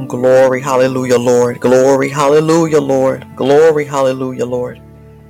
Glory, hallelujah, Lord. Glory, hallelujah, Lord. Glory, hallelujah, Lord.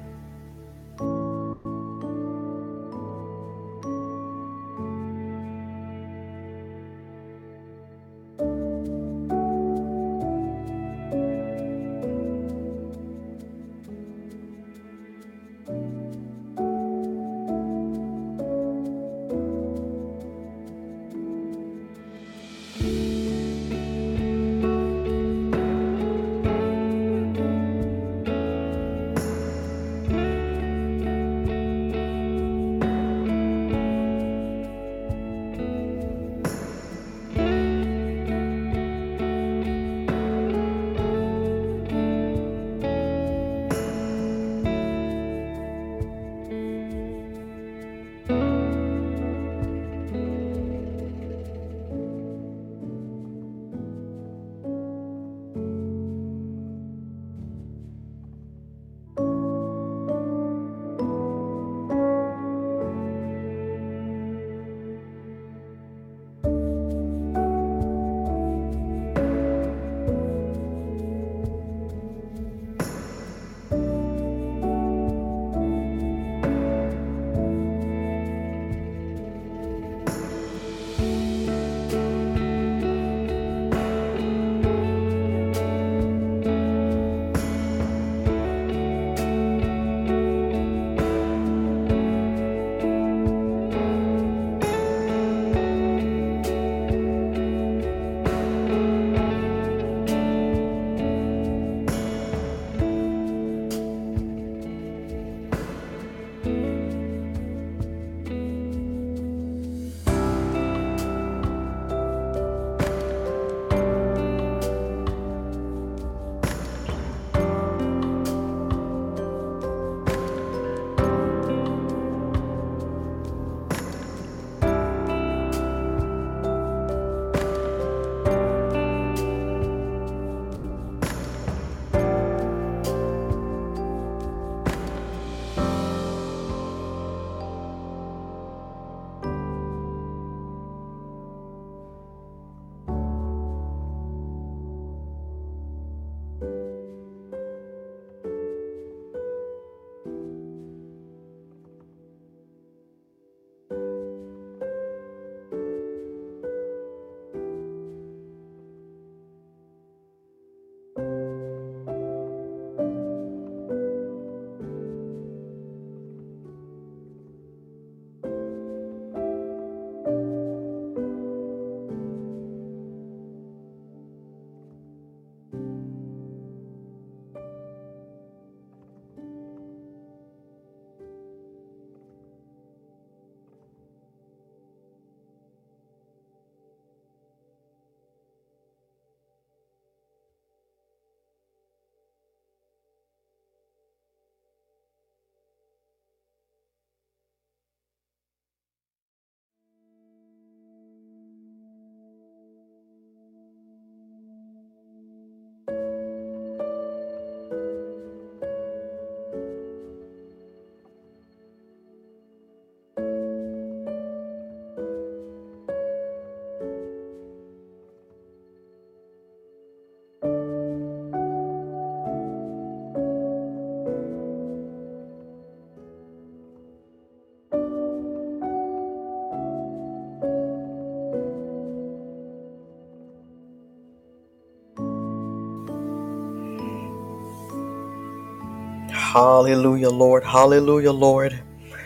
Hallelujah, Lord. Hallelujah, Lord.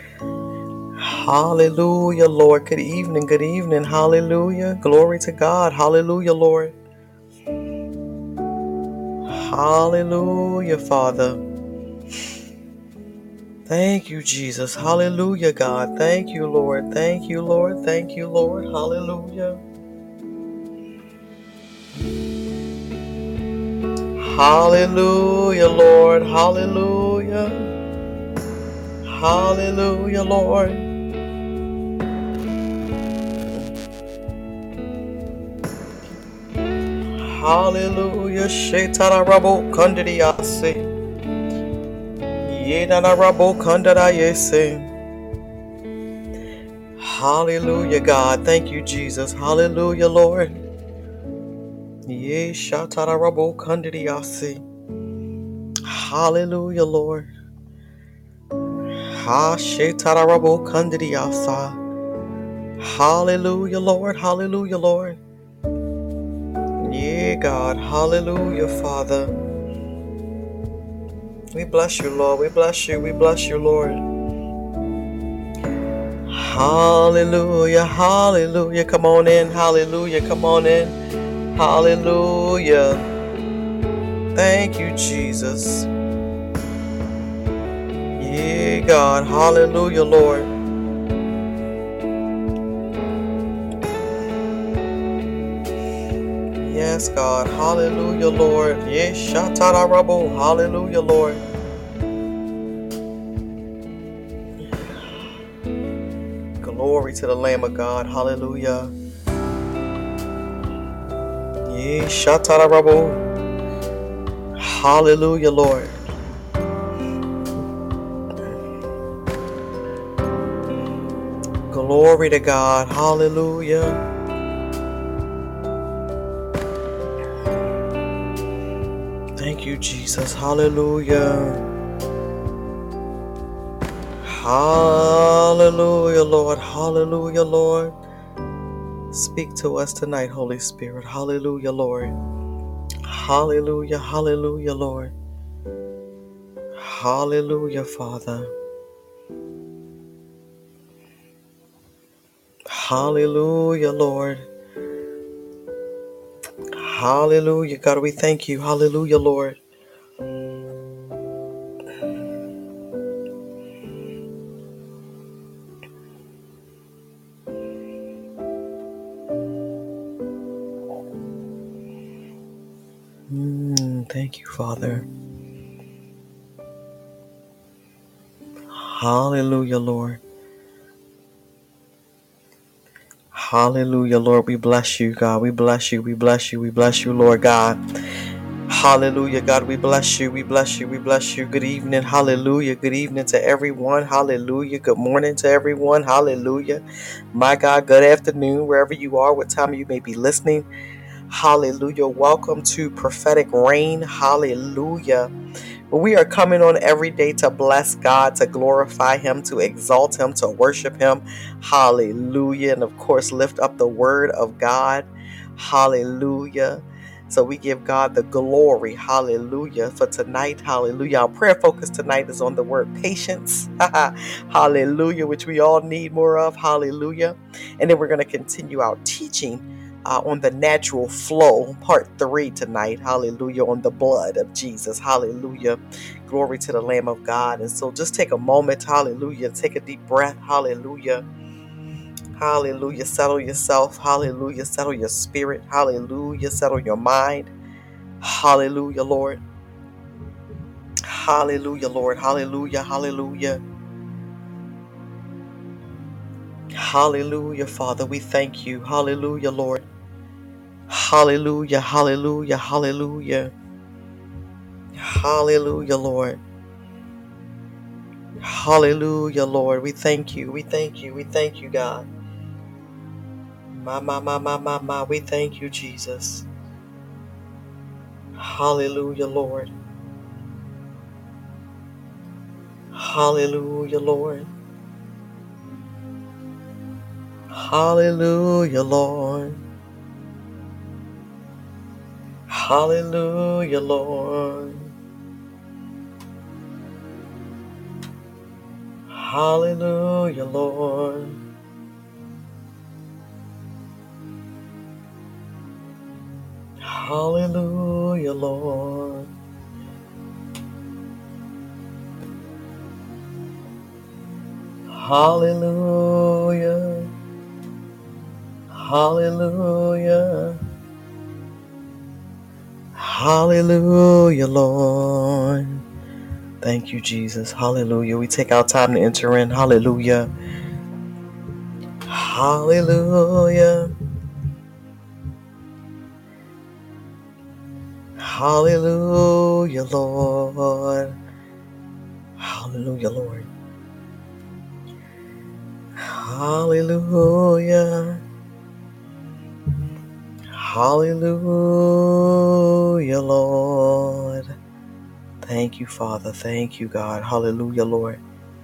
Hallelujah, Lord. Good evening. Good evening. Hallelujah. Glory to God. Hallelujah, Lord. Hallelujah, Father. Thank you, Jesus. Hallelujah, God. Thank you, Lord. Thank you, Lord. Thank you, Lord. Hallelujah. Hallelujah, Lord. Hallelujah. Hallelujah, Lord. Hallelujah. Shetara rabo kandidiyase. Yedana rabo kandidayese. Hallelujah, God. Thank you, Jesus. Hallelujah, Lord. Ye shatarabo kandidiyasi. Hallelujah, Lord. Ha shetarabo kandidiyasa. Hallelujah, Lord. Hallelujah, Lord. Yeah, God. Hallelujah, Father. We bless you, Lord. We bless you. We bless you, Lord. Hallelujah. Hallelujah. Come on in. Hallelujah. Come on in. Hallelujah. Thank you, Jesus. Yeah, God. Hallelujah, Lord. Yes, God. Hallelujah, Lord. Yes, shatarabo. Hallelujah, Lord. Glory to the Lamb of God. Hallelujah. Yes, shatarabo. Hallelujah, Lord. Glory to God. Hallelujah. Thank you, Jesus. Hallelujah. Hallelujah, Lord. Hallelujah, Lord. Speak to us tonight, Holy Spirit. Hallelujah, Lord. Hallelujah. Hallelujah, Lord. Hallelujah, Father. Hallelujah, Lord. Hallelujah. God, we thank you. Hallelujah, Lord. Thank you, Father. Hallelujah, Lord. Hallelujah, Lord. We bless you, God. We bless you. We bless you. We bless you, Lord God. Hallelujah, God. We bless you. We bless you. We bless you. Good evening. Hallelujah. Good evening to everyone. Hallelujah. Good morning to everyone. Hallelujah. My God, good afternoon, wherever you are, what time you may be listening. Hallelujah. Welcome to Prophetic Rain. Hallelujah. We are coming on every day to bless God, to glorify Him, to exalt Him, to worship Him. Hallelujah. And of course, lift up the word of God. Hallelujah. So we give God the glory. Hallelujah. For tonight, hallelujah. Our prayer focus tonight is on the word patience. Hallelujah, which we all need more of. Hallelujah. And then we're going to continue our teaching on the natural flow, part 3 tonight. Hallelujah. On the blood of Jesus. Hallelujah. Glory to the Lamb of God. And so just take a moment. Hallelujah. Take a deep breath. Hallelujah. Hallelujah. Settle yourself. Hallelujah. Settle your spirit. Hallelujah. Settle your mind. Hallelujah, Lord. Hallelujah, Lord. Hallelujah. Hallelujah. Hallelujah, Father. We thank you. Hallelujah, Lord. Hallelujah. Hallelujah. Hallelujah. Hallelujah, Lord. Hallelujah, Lord. We thank you. We thank you. We thank you, God. My. We thank you, Jesus. Hallelujah, Lord. Hallelujah, Lord. Hallelujah, Lord. Hallelujah, Lord. Hallelujah, Lord. Hallelujah, Lord. Hallelujah. Hallelujah. Hallelujah, Lord. Thank you, Jesus. Hallelujah. We take our time to enter in. Hallelujah. Hallelujah. Hallelujah, Lord. Hallelujah, Lord. Hallelujah. Hallelujah, Lord. Thank you, Father. Thank you, God. Hallelujah, Lord.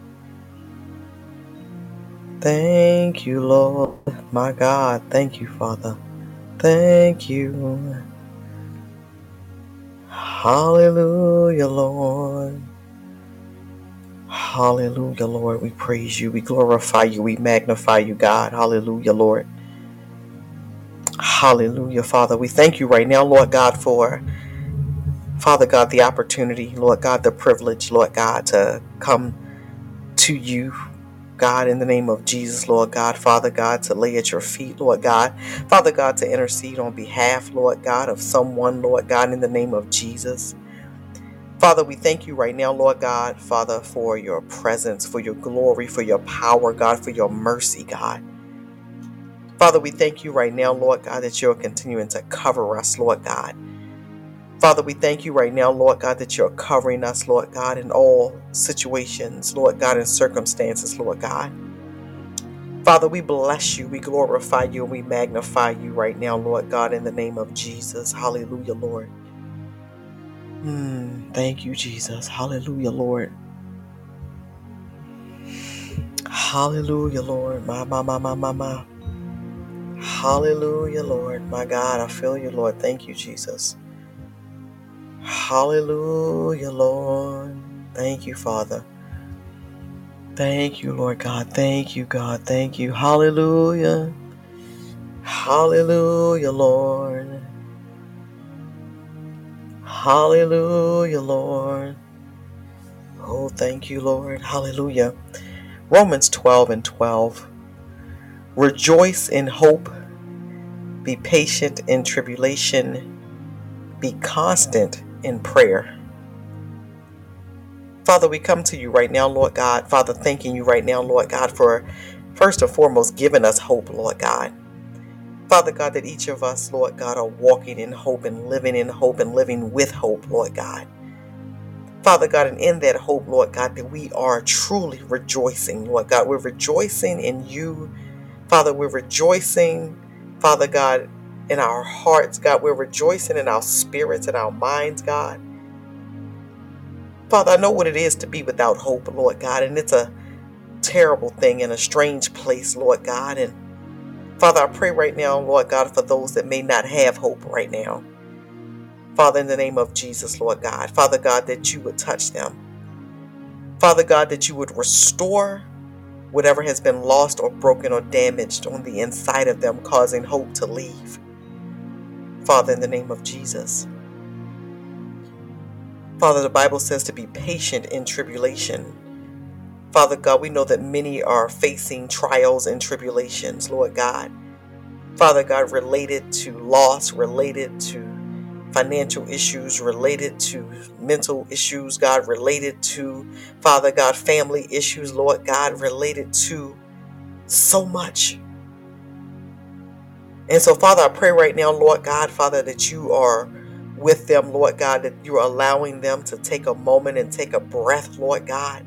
Thank you, Lord. My God. Thank you, Father. Thank you. Hallelujah, Lord. Hallelujah, Lord. We praise you. We glorify you. We magnify you, God. Hallelujah, Lord. Hallelujah, Father. We thank you right now, Lord God, for, Father God, the opportunity, Lord God, the privilege, Lord God, to come to you, God, in the name of Jesus, Lord God, Father God, to lay at your feet, Lord God, Father God, to intercede on behalf, Lord God, of someone, Lord God, in the name of Jesus. Father, we thank you right now, Lord God, Father, for your presence, for your glory, for your power, God, for your mercy, God. Father, we thank you right now, Lord God, that you're continuing to cover us, Lord God. Father, we thank you right now, Lord God, that you're covering us, Lord God, in all situations, Lord God, in circumstances, Lord God. Father, we bless you, we glorify you, and we magnify you right now, Lord God, in the name of Jesus. Hallelujah, Lord. Thank you, Jesus. Hallelujah, Lord. Hallelujah, Lord. My. Hallelujah, Lord. My God, I feel you, Lord. Thank you, Jesus. Hallelujah, Lord. Thank you, Father. Thank you, Lord God. Thank you, God. Thank you. Hallelujah. Hallelujah, Lord. Hallelujah, Lord. Oh, thank you, Lord. Hallelujah. Romans 12:12. Rejoice in hope. Be patient in tribulation. Be constant in prayer. Father, we come to you right now, Lord God. Father, thanking you right now, Lord God, for first and foremost giving us hope, Lord God. Father God, that each of us, Lord God, are walking in hope and living with hope, Lord God. Father God, and in that hope, Lord God, that we are truly rejoicing, Lord God. We're rejoicing in you. Father, we're rejoicing, Father God, in our hearts, God. We're rejoicing in our spirits and our minds, God. Father, I know what it is to be without hope, Lord God, and it's a terrible thing in a strange place, Lord God. And Father, I pray right now, Lord God, for those that may not have hope right now. Father, in the name of Jesus, Lord God, Father God, that you would touch them. Father God, that you would restore whatever has been lost or broken or damaged on the inside of them, causing hope to leave. Father, in the name of Jesus. Father, the Bible says to be patient in tribulation. Father God, we know that many are facing trials and tribulations, Lord God. Father God, related to loss, related to financial issues, related to mental issues, God, related to, Father God, family issues, Lord God, related to so much. And so, Father, I pray right now, Lord God, Father, that you are with them, Lord God, that you're allowing them to take a moment and take a breath, Lord God.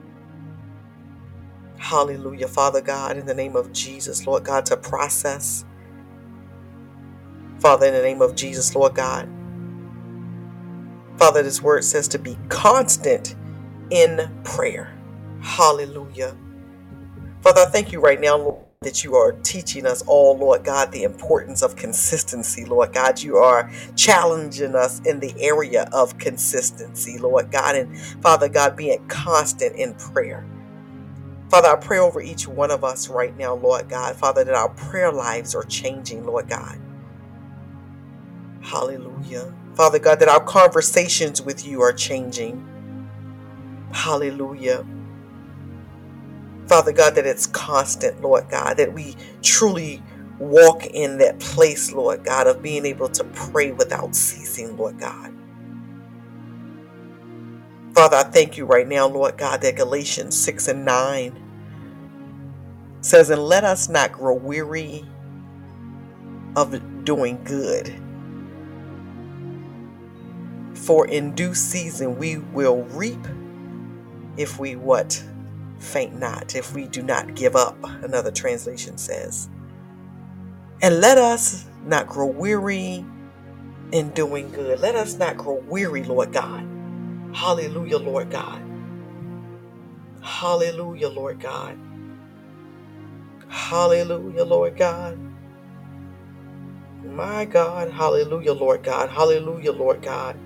Hallelujah, Father God, in the name of Jesus, Lord God, to process. Father, in the name of Jesus, Lord God. Father, this word says to be constant in prayer. Hallelujah. Father, I thank you right now, Lord, that you are teaching us all, Lord God, the importance of consistency, Lord God. You are challenging us in the area of consistency, Lord God, and Father God, being constant in prayer. Father, I pray over each one of us right now, Lord God, Father, that our prayer lives are changing, Lord God. Hallelujah. Father God, that our conversations with you are changing. Hallelujah. Father God, that it's constant, Lord God, that we truly walk in that place, Lord God, of being able to pray without ceasing, Lord God. Father, I thank you right now, Lord God, that Galatians 6:9 says, and let us not grow weary of doing good. For in due season we will reap if we what? Faint not, if we do not give up, another translation says. And let us not grow weary in doing good. Let us not grow weary, Lord God. Hallelujah, Lord God. Hallelujah, Lord God. Hallelujah, Lord God. My God. Hallelujah, Lord God. Hallelujah, Lord God.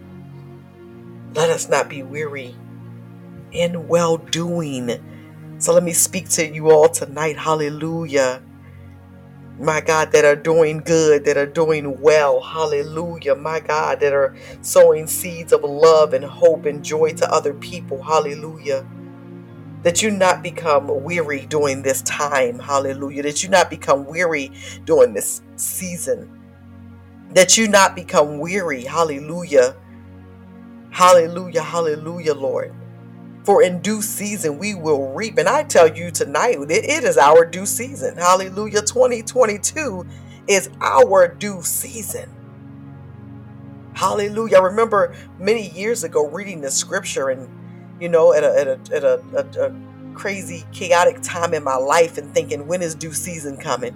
Let us not be weary in well doing. So let me speak to you all tonight. Hallelujah. My God, that are doing good, that are doing well. Hallelujah. My God, that are sowing seeds of love and hope and joy to other people. Hallelujah. That you not become weary during this time. Hallelujah. That you not become weary during this season. That you not become weary. Hallelujah. Hallelujah. Hallelujah, Lord. For in due season we will reap. And I tell you tonight, it is our due season. Hallelujah. 2022 is our due season. Hallelujah. I remember many years ago reading the scripture and, at a crazy, chaotic time in my life and thinking, when is due season coming?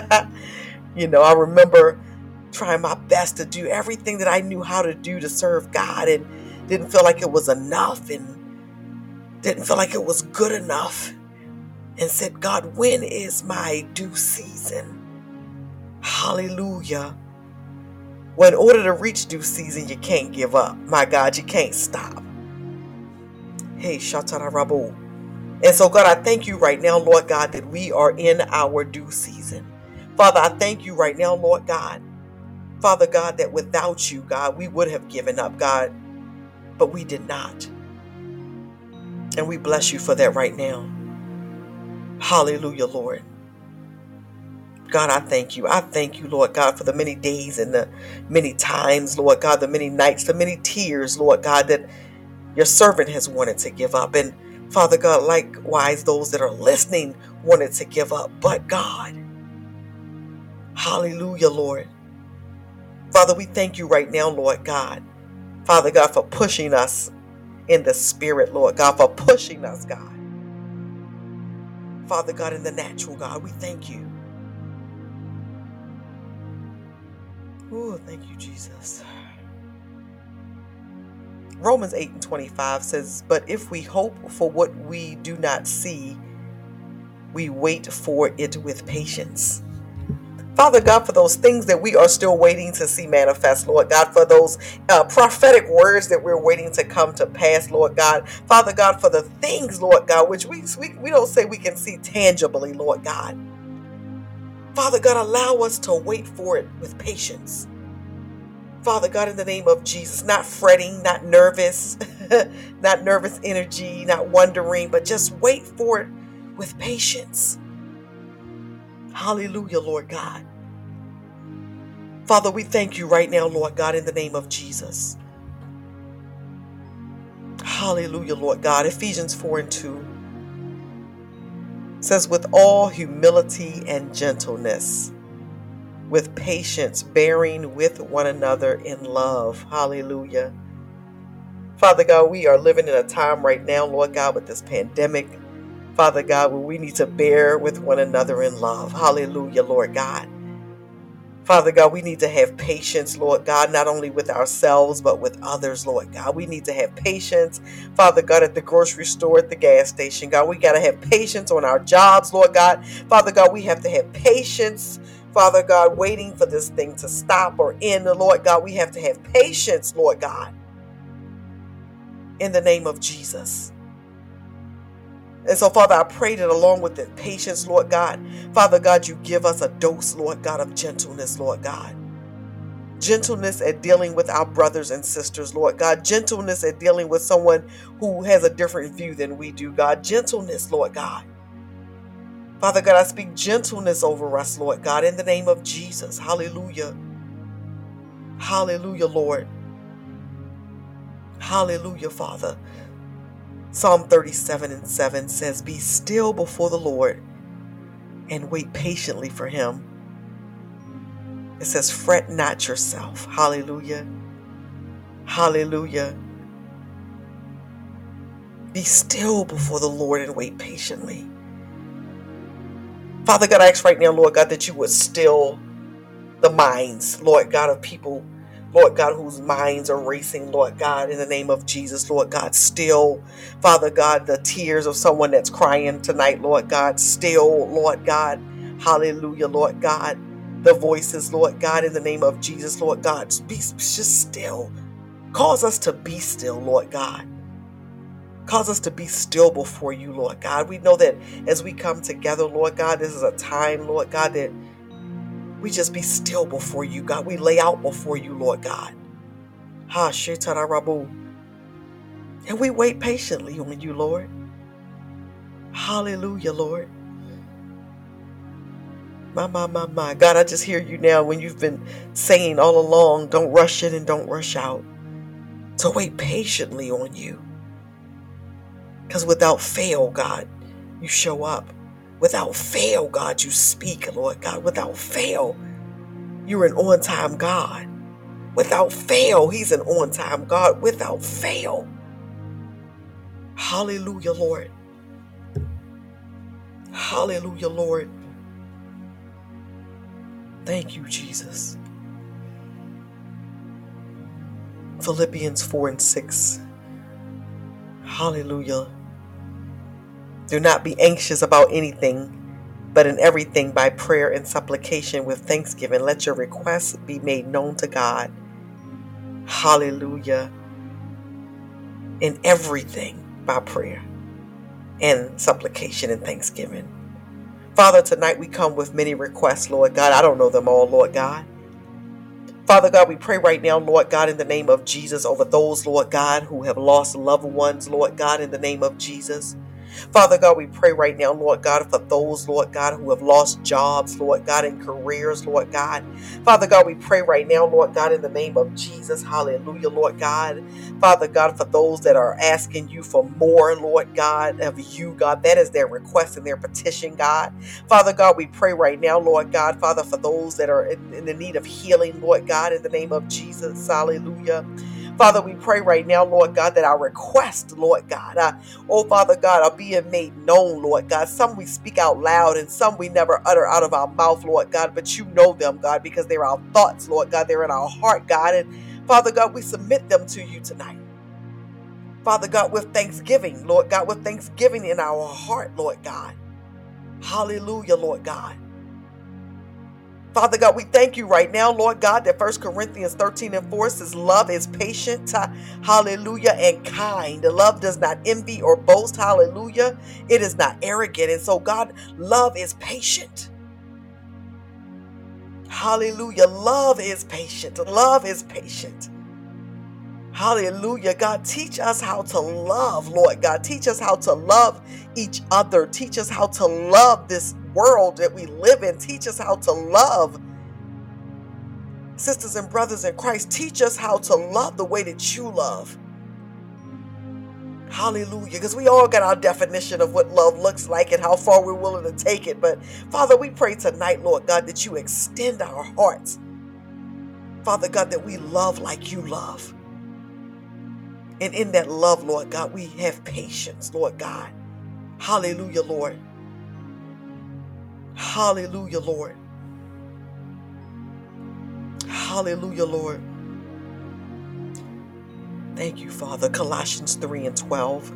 I remember trying my best to do everything that I knew how to do to serve God and didn't feel like it was enough and didn't feel like it was good enough, and said, God, when is my due season? Hallelujah. Well, in order to reach due season, you can't give up. My God, you can't stop. Hey, Shatarabu. And so, God, I thank you right now, Lord God, that we are in our due season. Father, I thank you right now, Lord God. Father God, that without you, God, we would have given up, God, but we did not. And we bless you for that right now. Hallelujah, Lord. God, I thank you. I thank you, Lord God, for the many days and the many times, Lord God, the many nights, the many tears, Lord God, that your servant has wanted to give up. And Father God, likewise, those that are listening wanted to give up. But God, hallelujah, Lord. Father, we thank you right now, Lord God. Father God, for pushing us in the spirit, Lord God, for pushing us, God. Father God, in the natural, God, we thank you. Oh, thank you, Jesus. Romans 8:25 says, but if we hope for what we do not see, we wait for it with patience. Father God, for those things that we are still waiting to see manifest, Lord God, for those prophetic words that we're waiting to come to pass, Lord God. Father God, for the things, Lord God, which we don't say we can see tangibly, Lord God. Father God, allow us to wait for it with patience. Father God, in the name of Jesus, not fretting, not nervous, not nervous energy, not wondering, but just wait for it with patience. Hallelujah, Lord God. Father, we thank you right now, Lord God, in the name of Jesus. Hallelujah, Lord God. Ephesians 4:2 says, with all humility and gentleness, with patience, bearing with one another in love. Hallelujah. Father God, we are living in a time right now, Lord God, with this pandemic. Father God, where we need to bear with one another in love. Hallelujah, Lord God. Father God, we need to have patience, Lord God, not only with ourselves, but with others, Lord God. We need to have patience, Father God, at the grocery store, at the gas station. God, we got to have patience on our jobs, Lord God. Father God, we have to have patience, Father God, waiting for this thing to stop or end. Lord God, we have to have patience, Lord God, in the name of Jesus. And so, Father, I pray that along with the patience, Lord God, Father God, you give us a dose, Lord God, of gentleness, Lord God. Gentleness at dealing with our brothers and sisters, Lord God. Gentleness at dealing with someone who has a different view than we do, God. Gentleness, Lord God. Father God, I speak gentleness over us, Lord God, in the name of Jesus. Hallelujah. Hallelujah, Lord. Hallelujah, Father. Psalm 37:7 says, be still before the Lord and wait patiently for him. It says, fret not yourself. Hallelujah. Hallelujah. Be still before the Lord and wait patiently. Father God, I ask right now, Lord God, that you would still the minds, Lord God, of people, Lord God, whose minds are racing, Lord God, in the name of Jesus, Lord God, still, Father God, the tears of someone that's crying tonight, Lord God, still, Lord God, hallelujah, Lord God, the voices, Lord God, in the name of Jesus, Lord God, be just still. Cause us to be still, Lord God. Cause us to be still before you, Lord God. We know that as we come together, Lord God, this is a time, Lord God, that we just be still before you, God. We lay out before you, Lord God. Ha Shetarabu. And we wait patiently on you, Lord. Hallelujah, Lord. My. God, I just hear you now when you've been saying all along, don't rush in and don't rush out. To wait patiently on you. Because without fail, God, you show up. Without fail, God, you speak, Lord God. Without fail, you're an on-time God. Without fail, he's an on-time God. Without fail. Hallelujah, Lord. Hallelujah, Lord. Thank you, Jesus. Philippians 4 and 6. Hallelujah. Do not be anxious about anything, but in everything by prayer and supplication with thanksgiving, let your requests be made known to God. Hallelujah. In everything by prayer and supplication and thanksgiving. Father, tonight we come with many requests, Lord God. I don't know them all, Lord God. Father God, we pray right now, Lord God, in the name of Jesus, over those, Lord God, who have lost loved ones, Lord God, in the name of Jesus. Father God, we pray right now, Lord God, for those, Lord God, who have lost jobs, Lord God, and careers, Lord God. Father God, we pray right now, Lord God, in the name of Jesus. Hallelujah, Lord God. Father God, for those that are asking you for more, Lord God, of you, God, that is their request and their petition, God. Father God, we pray right now, Lord God, Father, for those that are in the need of healing, Lord God, in the name of Jesus. Hallelujah. Father, we pray right now, Lord God, that our request, Lord God, oh Father God, are being made known, Lord God. Some we speak out loud and some we never utter out of our mouth, Lord God, but you know them, God, because they're our thoughts, Lord God. They're in our heart, God. And Father God, we submit them to you tonight. Father God, with thanksgiving, Lord God, with thanksgiving in our heart, Lord God. Hallelujah, Lord God. Father God, we thank you right now, Lord God, that 1 Corinthians 13 and 4 says love is patient, hallelujah, and kind. Love does not envy or boast, hallelujah. It is not arrogant. And so, God, love is patient. Hallelujah. Love is patient. Love is patient. Hallelujah. God, teach us how to love, Lord God. Teach us how to love each other. Teach us how to love this world that we live in. Teach us how to love sisters and brothers in Christ. Teach us how to love the way that you love. Hallelujah. Because we all got our definition of what love looks like and how far we're willing to take it. But Father, we pray tonight, Lord God, that you extend our hearts. Father God, that we love like you love. And in that love, Lord God, we have patience, Lord God. Hallelujah, Lord. Hallelujah, Lord. Hallelujah, Lord. Thank you, Father. Colossians 3 and 12.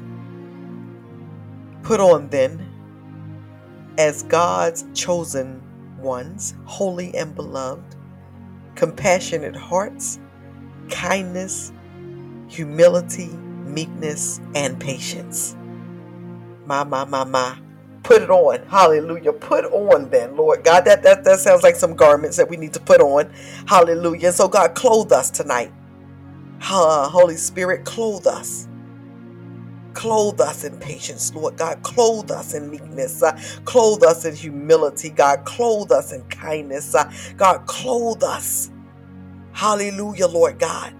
Put on then, as God's chosen ones, holy and beloved, compassionate hearts, kindness, humility, meekness, and patience. My. Put it on. Hallelujah. Put on then, Lord God. That sounds like some garments that we need to put on. Hallelujah. And so, God, clothe us tonight. Holy Spirit, clothe us. Clothe us in patience, Lord God. Clothe us in meekness. Clothe us in humility, God. Clothe us in kindness. God, clothe us. Hallelujah, Lord God.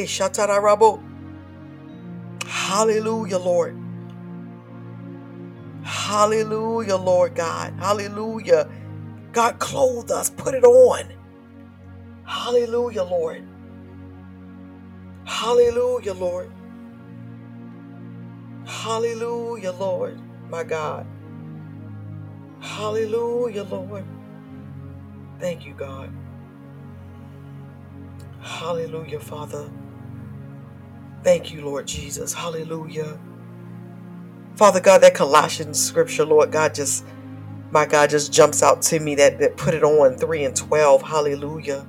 Hallelujah, Lord. Hallelujah, Lord God. Hallelujah. God, clothe us. Put it on. Hallelujah, Lord. Hallelujah, Lord. Hallelujah, Lord. My God. Hallelujah, Lord. Thank you, God. Hallelujah, Father. Thank you, Lord Jesus. Hallelujah. Father God, that Colossians scripture, Lord God, my God, just jumps out to me that put it on 3 and 12. Hallelujah.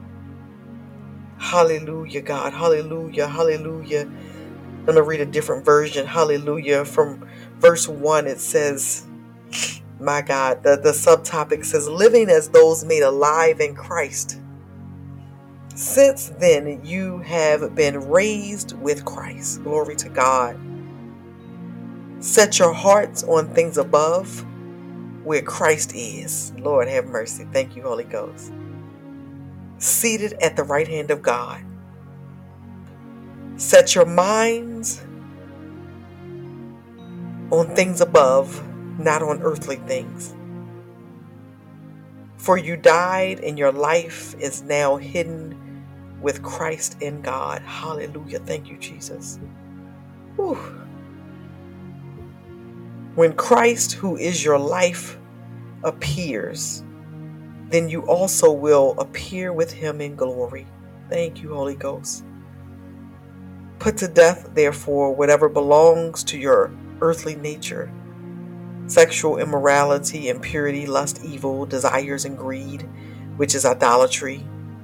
Hallelujah, God. Hallelujah. Hallelujah. I'm going to read a different version. Hallelujah. From verse 1, it says, my God, the subtopic says, living as those made alive in Christ. Since then, you have been raised with Christ. Glory to God. Set your hearts on things above, where Christ is. Lord have mercy. Thank you, Holy Ghost. Seated at the right hand of God. Set your minds on things above, not on earthly things. For you died, and your life is now hidden with Christ in God. Hallelujah. Thank you, Jesus. Whew. When Christ, who is your life, appears, then you also will appear with him in glory. Thank you, Holy Ghost. Put to death, therefore, whatever belongs to your earthly nature: sexual immorality, impurity, lust, evil, desires, and greed, which is idolatry.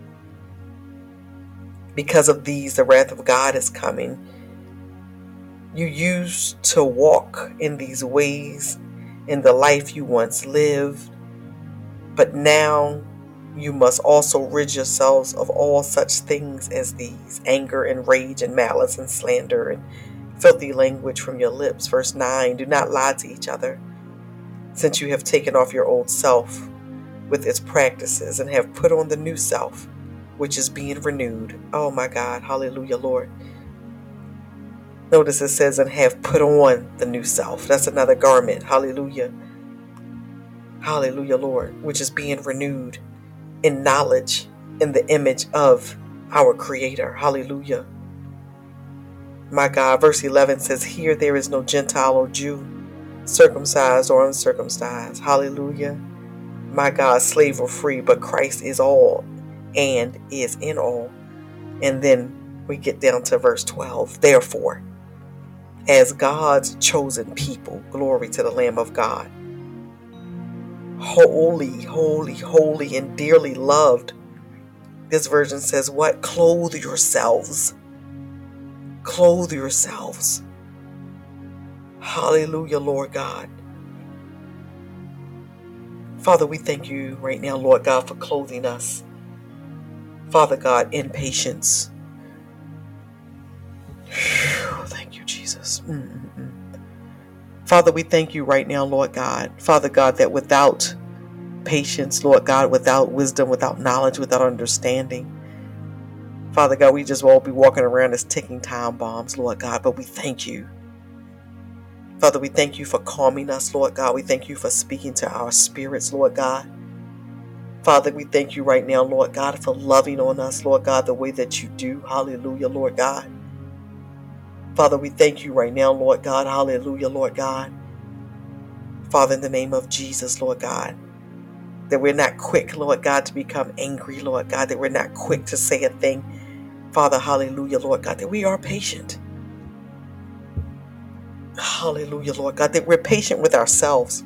Because of these, the wrath of God is coming. You used to walk in these ways in the life you once lived, but now you must also rid yourselves of all such things as these: anger and rage and malice and slander and filthy language from your lips. Verse 9, do not lie to each other, since you have taken off your old self with its practices and have put on the new self, which is being renewed. Oh my God, hallelujah, Lord. Notice it says, and have put on the new self. That's another garment. Hallelujah. Hallelujah, Lord, which is being renewed in knowledge in the image of our Creator. Hallelujah. My God, verse 11 says, here there is no Gentile or Jew, circumcised or uncircumcised. Hallelujah. My God, slave or free, but Christ is all and is in all. And then we get down to verse 12. Therefore, as God's chosen people, glory to the Lamb of God, holy, holy, holy, and dearly loved. This version says what? Clothe yourselves. Clothe yourselves. Hallelujah, Lord God. Father, we thank you right now, Lord God, for clothing us. Father God, in patience. Thank you, Jesus. Father, we thank you right now, Lord God. Father God, that without patience, Lord God, without wisdom, without knowledge, without understanding, Father God, we just won't be walking around as ticking time bombs, Lord God, but we thank you. Father, we thank you for calming us, Lord God. We thank you for speaking to our spirits, Lord God. Father, we thank you right now, Lord God, for loving on us, Lord God, the way that you do. Hallelujah, Lord God. Father, we thank you right now, Lord God. Hallelujah, Lord God. Father, in the name of Jesus, Lord God, that we're not quick, Lord God, to become angry, Lord God, that we're not quick to say a thing. Father, hallelujah, Lord God, that we are patient. Hallelujah, Lord God, that we're patient with ourselves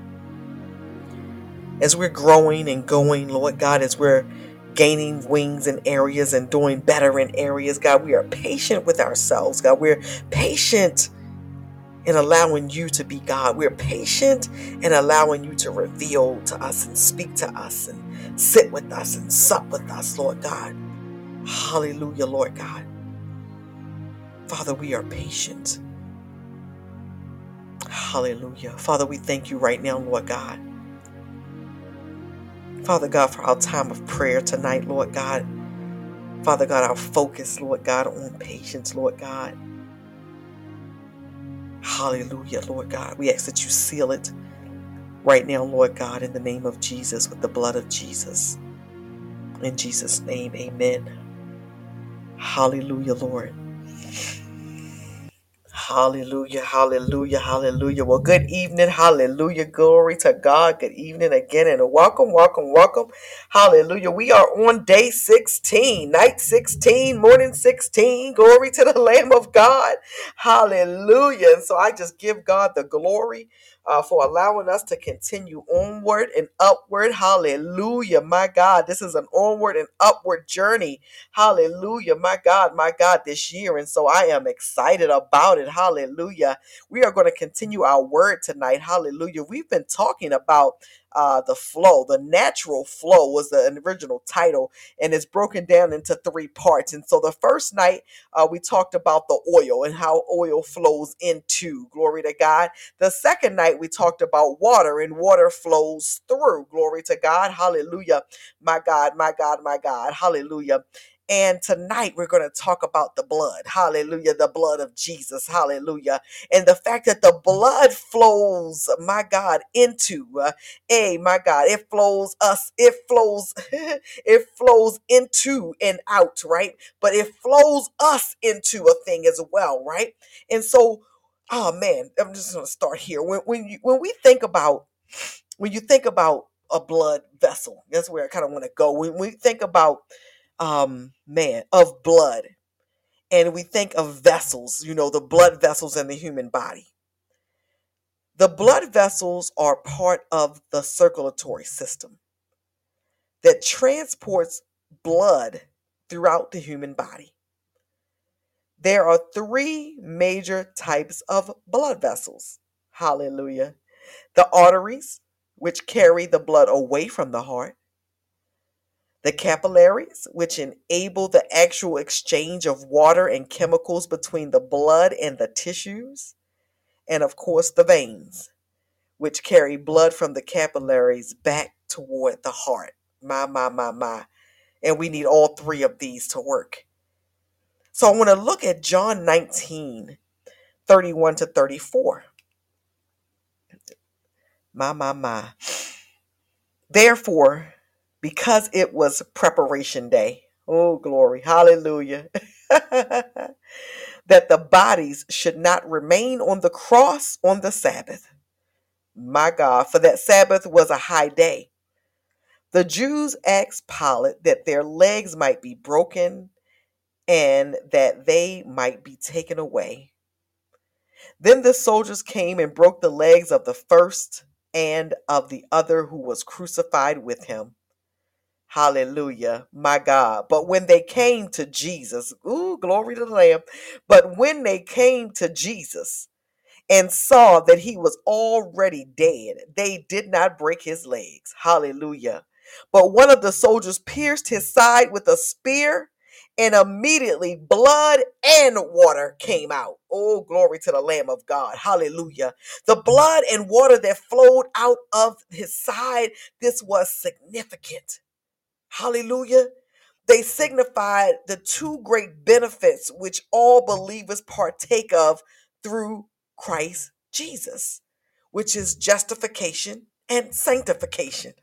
as we're growing and going, Lord God, as we're gaining wings in areas and doing better in areas. God, we are patient with ourselves. God, we're patient in allowing you to be God. We're patient in allowing you to reveal to us and speak to us and sit with us and sup with us, Lord God. Hallelujah, Lord God. Father, we are patient. Hallelujah. Father, we thank you right now, Lord God. Father God, for our time of prayer tonight, Lord God. Father God, our focus, Lord God, on patience, Lord God. Hallelujah, Lord God. We ask that you seal it right now, Lord God, in the name of Jesus, with the blood of Jesus. In Jesus' name, amen. Hallelujah, Lord. Hallelujah, hallelujah, hallelujah. Well, good evening, hallelujah, glory to God. Good evening again, and welcome, welcome, welcome. Hallelujah. We are on day 16, night 16, morning 16. Glory to the Lamb of God. Hallelujah. And so I just give God the glory for allowing us to continue onward and upward. Hallelujah, my God. This is an onward and upward journey. Hallelujah, my God, this year. And so I am excited about it. Hallelujah. We are going to continue our word tonight. Hallelujah. We've been talking about the flow. The natural flow was the original title, and it's broken down into three parts. And so the first night, we talked about the oil and how oil flows into. Glory to God. The second night, we talked about water, and water flows through. Glory to God. Hallelujah. My God, my God, my God. Hallelujah. And tonight we're going to talk about the blood. Hallelujah. The blood of Jesus. Hallelujah. And the fact that the blood flows, my God, into, my God, it flows us, it flows, it flows into and out, right? But it flows us into a thing as well, right? And so, oh man, I'm just going to start here. When you think about a blood vessel, that's where I kind of want to go. When we think about of blood, and we think of vessels, the blood vessels in the human body. The blood vessels are part of the circulatory system that transports blood throughout the human body. There are three major types of blood vessels. Hallelujah. The arteries, which carry the blood away from the heart. The capillaries, which enable the actual exchange of water and chemicals between the blood and the tissues. And of course, the veins, which carry blood from the capillaries back toward the heart. My. And we need all three of these to work. So I want to look at John 19:31 to 34. My. Therefore, because it was preparation day, oh, glory, hallelujah, that the bodies should not remain on the cross on the Sabbath. My God, for that Sabbath was a high day. The Jews asked Pilate that their legs might be broken and that they might be taken away. Then the soldiers came and broke the legs of the first and of the other who was crucified with him. Hallelujah, my God. But when they came to Jesus, ooh, glory to the Lamb. But when they came to Jesus and saw that he was already dead, they did not break his legs. Hallelujah. But one of the soldiers pierced his side with a spear, and immediately blood and water came out. Oh, glory to the Lamb of God. Hallelujah. The blood and water that flowed out of his side, this was significant. Hallelujah. They signified the two great benefits which all believers partake of through Christ Jesus, which is justification and sanctification.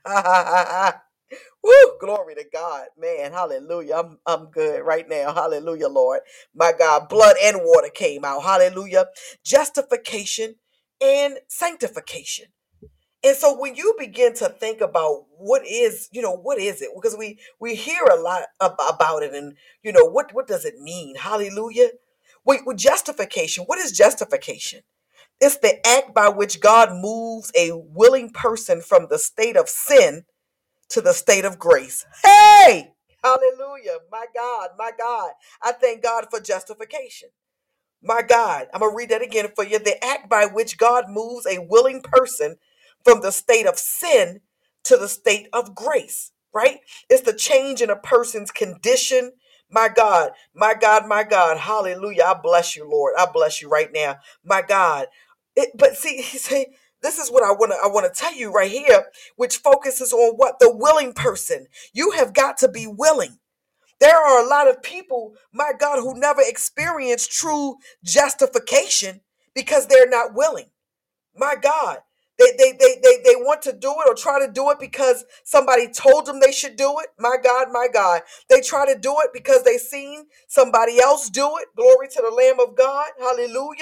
Woo, glory to God, man. Hallelujah. I'm good right now. Hallelujah, Lord. My God, blood and water came out. Hallelujah. Justification and sanctification. And so when you begin to think about what is it? Because we hear a lot about it, and what does it mean? Hallelujah. With justification, what is justification? It's the act by which God moves a willing person from the state of sin to the state of grace. Hey! Hallelujah. My God, my God. I thank God for justification. My God, I'm going to read that again for you. The act by which God moves a willing person from the state of sin to the state of grace, right? It's the change in a person's condition. My God, my God, my God. Hallelujah. I bless you, Lord. I bless you right now. My God. But see, this is what I want to tell you right here, which focuses on what? The willing person. You have got to be willing. There are a lot of people, my God, who never experience true justification because they're not willing. My God. They want to do it or try to do it because somebody told them they should do it. My God, my God. They try to do it because they seen somebody else do it. Glory to the Lamb of God. Hallelujah.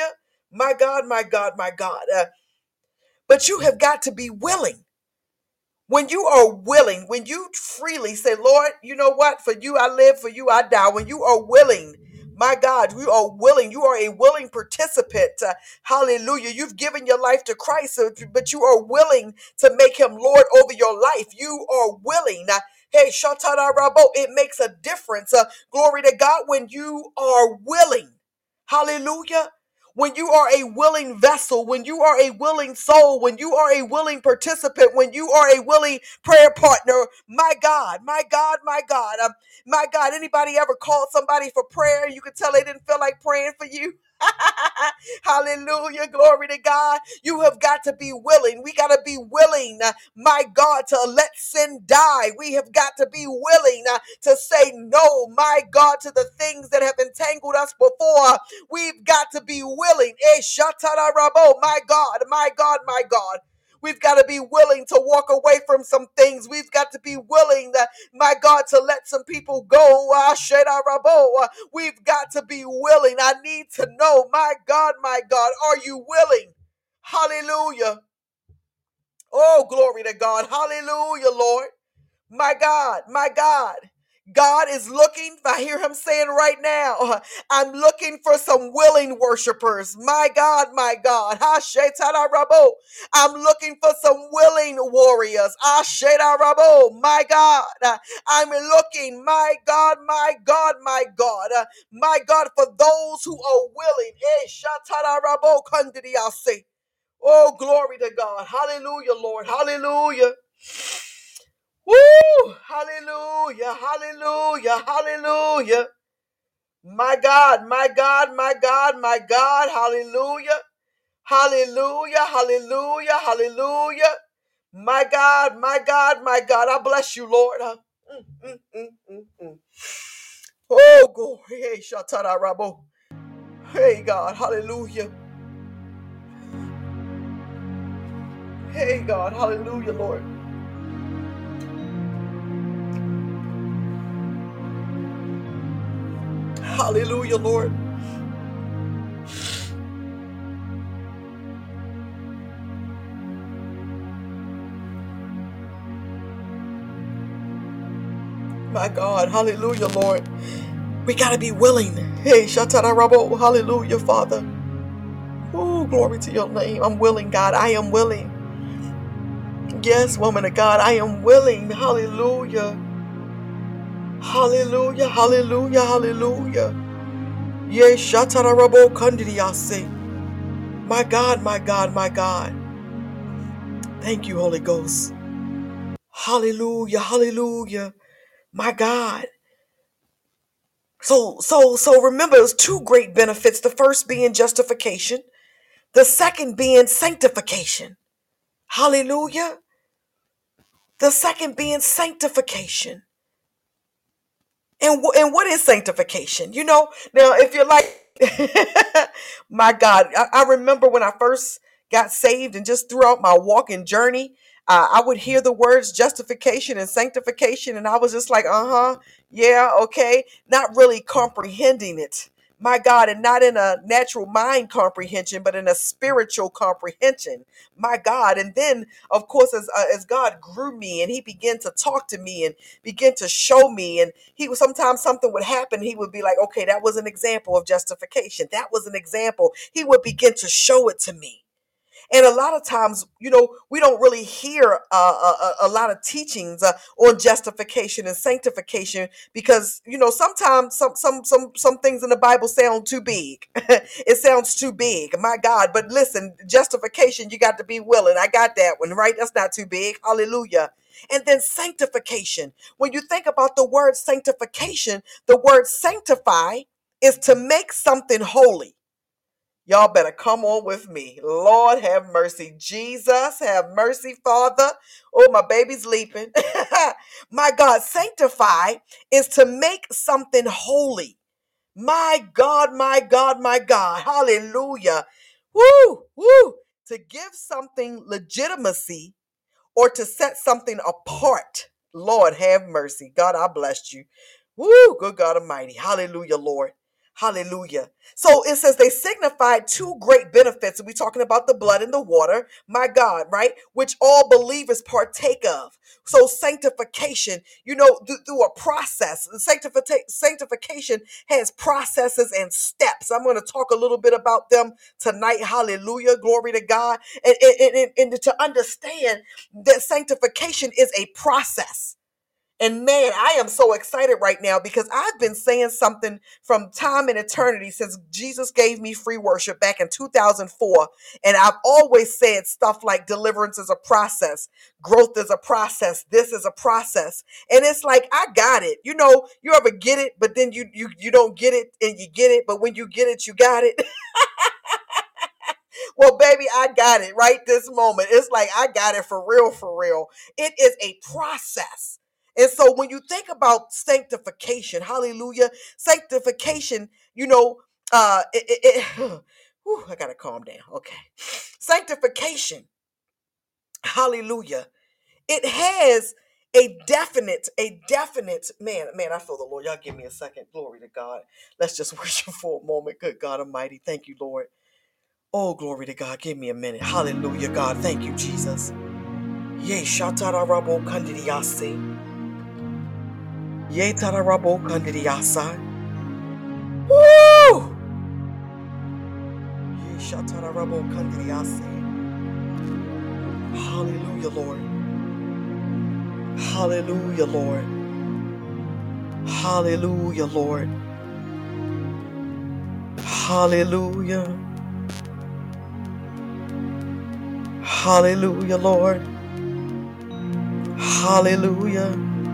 My God, my God, my God. But you have got to be willing. When you are willing, when you freely say, Lord, you know what? For you I live, for you I die. When you are willing, my God, you are willing. You are a willing participant. Hallelujah. You've given your life to Christ, but you are willing to make him Lord over your life. You are willing. Hey, Shatara Rabo, it makes a difference. Glory to God when you are willing. Hallelujah. When you are a willing vessel, when you are a willing soul, when you are a willing participant, when you are a willing prayer partner, my God, my God, my God, my God, anybody ever called somebody for prayer and you could tell they didn't feel like praying for you? Hallelujah. Glory to God. You have got to be willing. We got to be willing, my God, to let sin die. We have got to be willing to say no, my God, to the things that have entangled us before. We've got to be willing. Shatara Rabo, my God, my God, my God. We've got to be willing to walk away from some things. We've got to be willing, my God, to let some people go. Sheda Rabo. We've got to be willing. I need to know, my God, are you willing? Hallelujah. Oh, glory to God. Hallelujah, Lord. My God, my God. God is looking, I hear him saying right now, I'm looking for some willing worshipers. My God, my God. Hashetara Rabo. I'm looking for some willing warriors. Ashera Rabo. My God. I'm looking, my God, my God, my God. My God, for those who are willing. Shatara Rabo Kandidiyase. Oh, glory to God. Hallelujah, Lord. Hallelujah. Woo! Hallelujah, hallelujah, hallelujah. My God, my God, my God, my God, hallelujah, hallelujah, hallelujah, hallelujah. My God, my God, my God, I bless you, Lord. Mm. Oh, glory. Hey, Shatara Rabo. Hey, God, hallelujah. Hey, God, hallelujah, Lord. Hallelujah, Lord. My God, hallelujah, Lord. We got to be willing. Hey, Shatara Rabo. Hallelujah, Father. Oh, glory to your name. I'm willing, God. I am willing. Yes, woman of God, I am willing. Hallelujah. Hallelujah. Hallelujah. Hallelujah. Yes, Shatara Rabo Kandidiyase. My God, my God, my God. Thank you, Holy Ghost. Hallelujah. Hallelujah. My God. So remember, there's two great benefits. The first being justification. The second being sanctification. Hallelujah. The second being sanctification. And what is sanctification? Now if you're like, my God, I remember when I first got saved and just throughout my walking journey, I would hear the words justification and sanctification, and I was just like, yeah, okay, not really comprehending it. My God, and not in a natural mind comprehension, but in a spiritual comprehension. My God, and then of course, as God grew me and He began to talk to me and begin to show me, and He was sometimes something would happen. He would be like, okay, that was an example of justification. That was an example. He would begin to show it to me. And a lot of times, we don't really hear a lot of teachings on justification and sanctification because, sometimes some things in the Bible sound too big. It sounds too big, my God. But listen, justification, you got to be willing. I got that one, right? That's not too big. Hallelujah. And then sanctification. When you think about the word sanctification, the word sanctify is to make something holy. Y'all better come on with me. Lord have mercy. Jesus have mercy, Father. Oh, my baby's leaping. My God, sanctify is to make something holy. My God, my God, my God. Hallelujah. Woo, woo. To give something legitimacy or to set something apart. Lord have mercy. God, I bless you. Woo, good God Almighty. Hallelujah, Lord. Hallelujah. So it says they signified two great benefits. And we're talking about the blood and the water, my God, right? Which all believers partake of. So sanctification, through a process. Sanctification has processes and steps. I'm going to talk a little bit about them tonight. Hallelujah. Glory to God. And to understand that sanctification is a process. And man, I am so excited right now because I've been saying something from time and eternity since Jesus gave me free worship back in 2004. And I've always said stuff like deliverance is a process, growth is a process, this is a process. And it's like, I got it. You ever get it, but then you don't get it and you get it, but when you get it, you got it. Well, baby, I got it right this moment. It's like I got it for real, for real. It is a process. And so when you think about sanctification, hallelujah, sanctification, whew, I gotta calm down. Okay. Sanctification, hallelujah. It has a definite, man, I feel the Lord. Y'all give me a second. Glory to God. Let's just worship for a moment. Good God Almighty. Thank you, Lord. Oh, glory to God. Give me a minute. Hallelujah, God. Thank you, Jesus. Ye shatarabo kandidiase. Ye tararabo kandidiasa. Woo! Ye shatarabo kandidiase. Hallelujah, Lord. Hallelujah, Lord. Hallelujah, Lord. Hallelujah. Hallelujah, Lord. Hallelujah.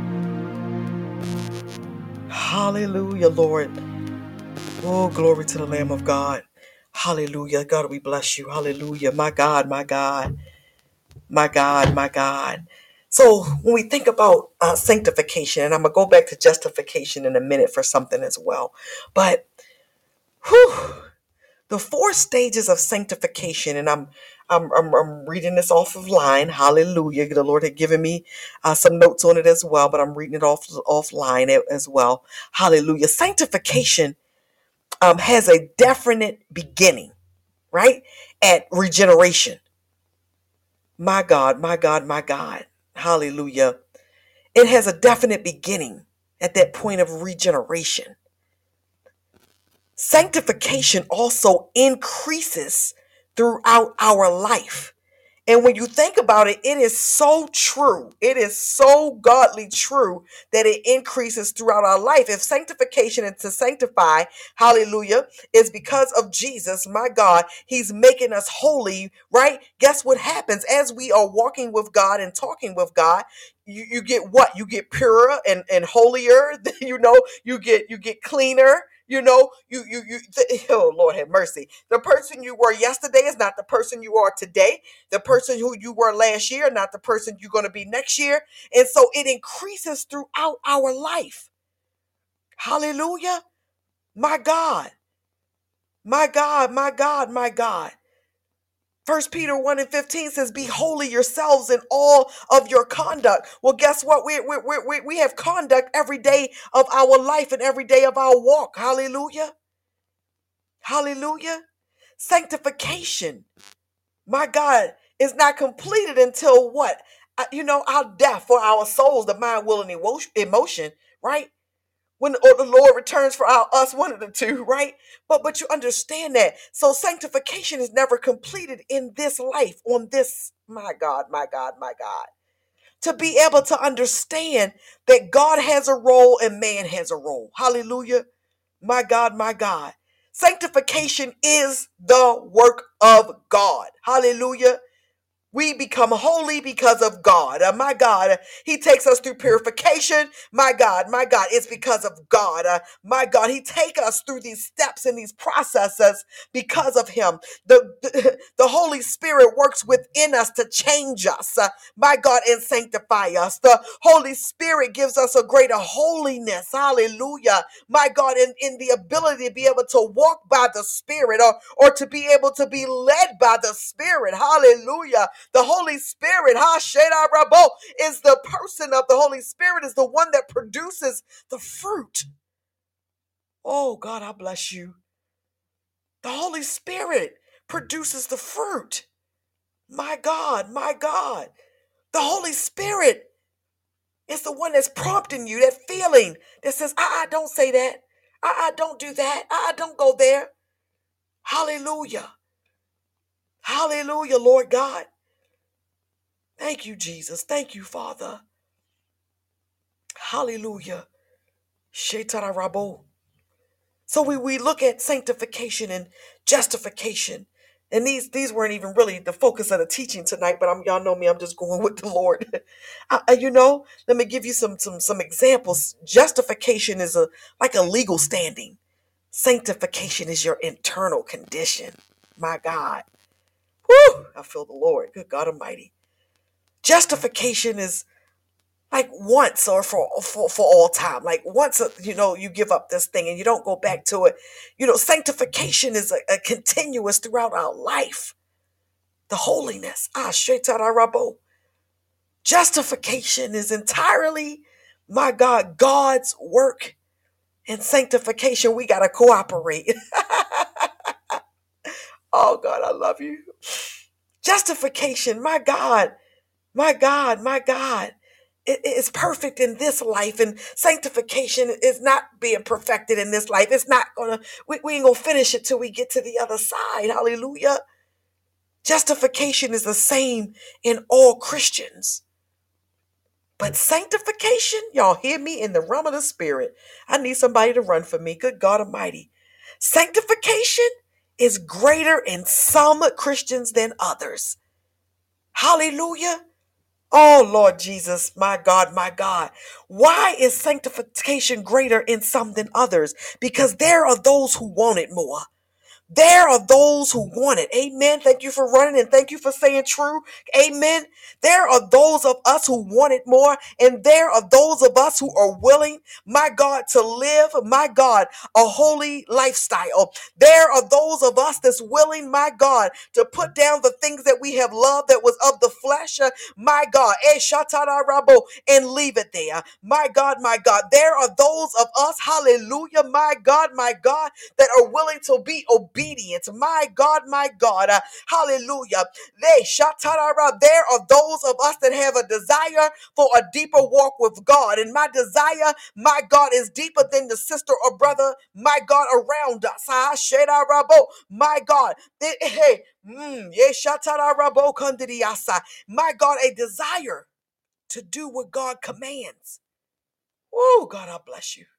Hallelujah, Lord. Oh, glory to the Lamb of God. Hallelujah. God, we bless you. Hallelujah. My God, my God, my God, my God. So when we think about sanctification, and I'm going to go back to justification in a minute for something as well. But the four stages of sanctification, and I'm reading this off of line. Hallelujah. The Lord had given me some notes on it as well, but I'm reading it offline as well. Hallelujah. Sanctification has a definite beginning, right? At regeneration. My God, my God, my God. Hallelujah. It has a definite beginning at that point of regeneration. Sanctification also increases throughout our life. And when you think about it, it is so true. It is so godly true that it increases throughout our life. If sanctification and to sanctify, hallelujah, is because of Jesus, my God, he's making us holy, right? Guess what happens as we are walking with God and talking with God? You get what? You get purer and holier. You get cleaner. Oh Lord have mercy. The person you were yesterday is not the person you are today. The person who you were last year, not the person you're going to be next year. And so it increases throughout our life. Hallelujah. My God. My God, my God, my God. 1 Peter 1:15 says, be holy yourselves in all of your conduct. Well, guess what? We have conduct every day of our life and every day of our walk. Hallelujah. Hallelujah. Sanctification, my God, is not completed until what? Our death for our souls, the mind, will, and emotion, right? When or the Lord returns for us, one of the two, right? But you understand that. So sanctification is never completed in this life, on this, my God, my God, my God. To be able to understand that God has a role and man has a role. Hallelujah. My God, my God. Sanctification is the work of God. Hallelujah. We become holy because of God. My God, he takes us through purification. My God, it's because of God. My God, he takes us through these steps and these processes because of him. The Holy Spirit works within us to change us, my God, and sanctify us. The Holy Spirit gives us a greater holiness. Hallelujah. My God, in the ability to be able to walk by the Spirit or to be able to be led by the Spirit. Hallelujah. The Holy Spirit, Rabo, is the person of the Holy Spirit, is the one that produces the fruit. Oh, God, I bless you. The Holy Spirit produces the fruit. My God, my God. The Holy Spirit is the one that's prompting you, that feeling that says, don't say that. Don't do that. Don't go there. Hallelujah. Hallelujah, Lord God. Thank you, Jesus. Thank you, Father. Hallelujah. Shetarabo. So we look at sanctification and justification. And these weren't even really the focus of the teaching tonight, but y'all know me, I'm just going with the Lord. Let me give you some examples. Justification is like a legal standing. Sanctification is your internal condition. My God. Whew, I feel the Lord. Good God Almighty. Justification is like once or for all time. Like once, you give up this thing and you don't go back to it. Sanctification is a continuous throughout our life. The holiness. Shetarabo. Justification is entirely, my God, God's work. And sanctification, we got to cooperate. Oh, God, I love you. Justification, my God, my God, my God. It is perfect in this life, and sanctification is not being perfected in this life. It's not we ain't gonna finish it till we get to the other side. Hallelujah. Justification is the same in all Christians. But sanctification, y'all hear me in the realm of the spirit. I need somebody to run for me. Good God Almighty. Sanctification is greater in some Christians than others. Hallelujah. Oh, Lord Jesus, my God, my God. Why is sanctification greater in some than others? Because there are those who want it more. There are those who want it. Amen. Thank you for running and thank you for saying true. Amen. There are those of us who want it more, and there are those of us who are willing, my God, to live, my God, a holy lifestyle. There are those of us that's willing, my God, to put down the things that we have loved that was of the flesh, my God, and leave it there. My God, my God. There are those of us, hallelujah, my God, that are willing to be obedient. My God, my God. Hallelujah. There are those of us that have a desire for a deeper walk with God. And my desire, my God, is deeper than the sister or brother, my God, around us. My God. Hey, my God, a desire to do what God commands. Oh, God, I bless you.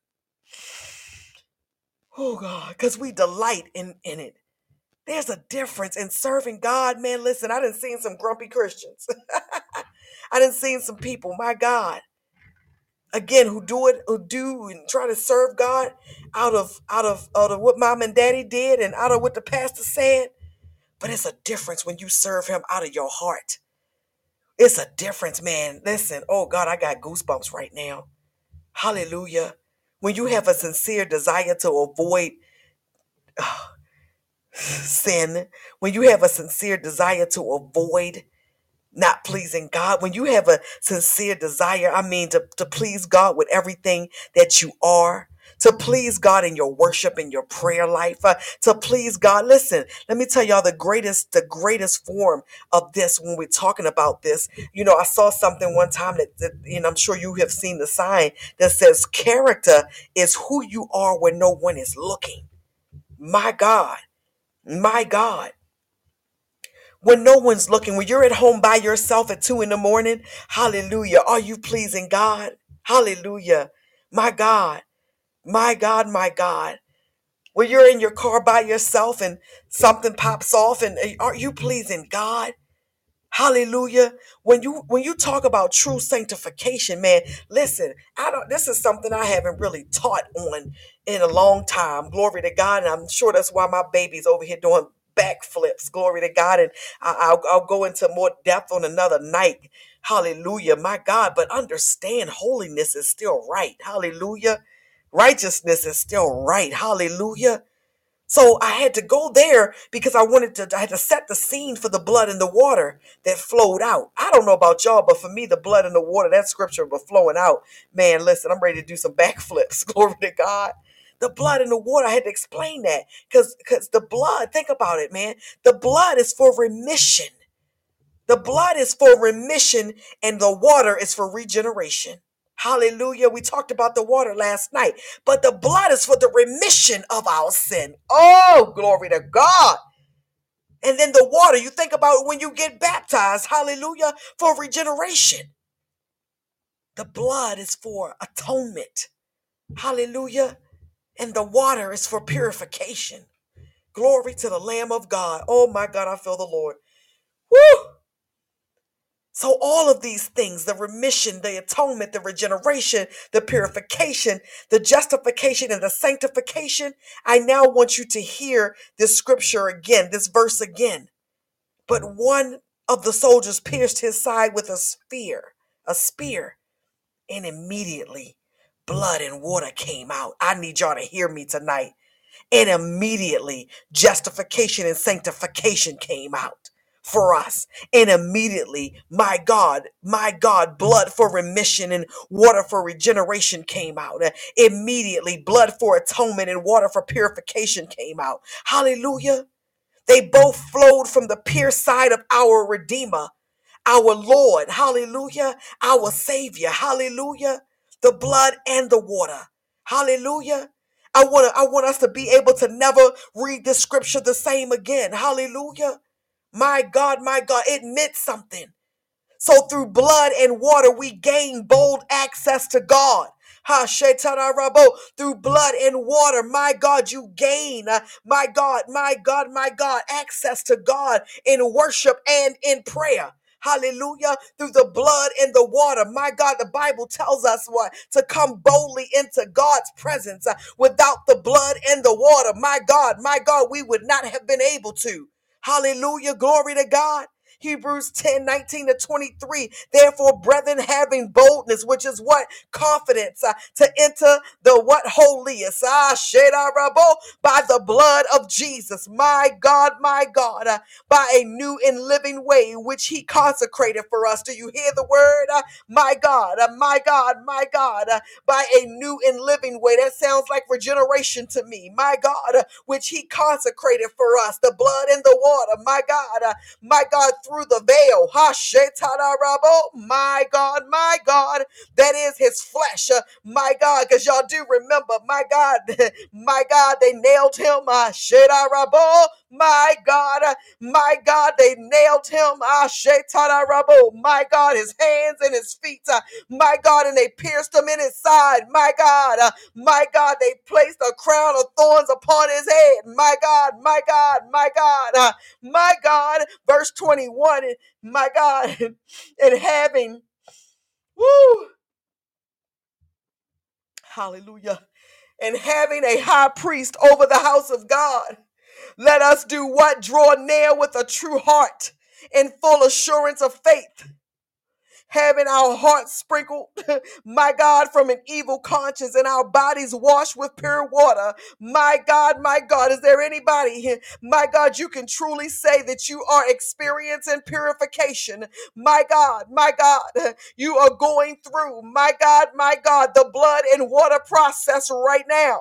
Oh, God, because we delight in it. There's a difference in serving God, man. Listen, I done seen some grumpy Christians. I done seen some people, my God, again, who do and try to serve God out of what mom and daddy did and out of what the pastor said. But it's a difference when you serve him out of your heart. It's a difference, man. Listen, oh God, I got goosebumps right now. Hallelujah. When you have a sincere desire to avoid sin, when you have a sincere desire to avoid not pleasing God, when you have a sincere desire, to please God with everything that you are, to please God in your worship, in your prayer life, to please God. Listen, let me tell y'all the greatest form of this when we're talking about this. I saw something one time that I'm sure you have seen the sign that says character is who you are when no one is looking. My God, my God. When no one's looking, when you're at home by yourself at 2 a.m, hallelujah, are you pleasing God? Hallelujah. My God, my God, my God. When you're in your car by yourself and something pops off, and are you pleasing God? Hallelujah. When you talk about true sanctification, man, listen, this is something I haven't really taught on in a long time. Glory to God. And I'm sure that's why my baby's over here doing backflips. Glory to God. And I'll go into more depth on another night. Hallelujah. My God. But understand, holiness is still right. Hallelujah. Righteousness is still right. Hallelujah. So I had to go there because I had to set the scene for the blood and the water that flowed out. I don't know about y'all, but for me, the blood and the water, that scripture was flowing out. Man, listen, I'm ready to do some backflips. Glory to God. The blood and the water, I had to explain that because the blood, think about it, man. The blood is for remission. The blood is for remission and the water is for regeneration. Hallelujah. We talked about the water last night, but the blood is for the remission of our sin. Oh, glory to God. And then the water, you think about when you get baptized, hallelujah, for regeneration. The blood is for atonement. Hallelujah. And the water is for purification. Glory to the Lamb of God. Oh my God, I feel the Lord. Woo! So all of these things, the remission, the atonement, the regeneration, the purification, the justification, and the sanctification, I now want you to hear this scripture again, this verse again. But one of the soldiers pierced his side with a spear, and immediately blood and water came out. I need y'all to hear me tonight. And immediately justification and sanctification came out for us. And immediately, my God, blood for remission and water for regeneration came out. Immediately, blood for atonement and water for purification came out. Hallelujah. They both flowed from the pierced side of our Redeemer, our Lord, hallelujah, our Savior, hallelujah, the blood and the water, hallelujah. I want us to be able to never read the scripture the same again, hallelujah. My God, it meant something. So through blood and water, we gain bold access to God. Ha Shetana Rabo. Through blood and water, my God, you gain, my God, access to God in worship and in prayer. Hallelujah. Through the blood and the water. My God, the Bible tells us what? To come boldly into God's presence. Without the blood and the water, my God, we would not have been able to. Hallelujah. Glory to God. Hebrews 10:19-23. Therefore, brethren, having boldness, which is what? Confidence, to enter the what? Holiest. By the blood of Jesus. My God, by a new and living way, which he consecrated for us. Do you hear the word? My God, by a new and living way. That sounds like regeneration to me. My God, which he consecrated for us. The blood and the water. My God, through the veil. My God, that is his flesh. My God, because y'all do remember, my God, they nailed him. My God, they nailed him. My God, his hands and his feet. My God, and they pierced him in his side. My God, they placed a crown of thorns upon his head. My God, verse 21, my God, and having, woo, hallelujah, and having a high priest over the house of God, let us do what? Draw near with a true heart in full assurance of faith, having our hearts sprinkled, my God, from an evil conscience and our bodies washed with pure water. My God, is there anybody here? My God, you can truly say that you are experiencing purification. My God, you are going through, my God, the blood and water process right now.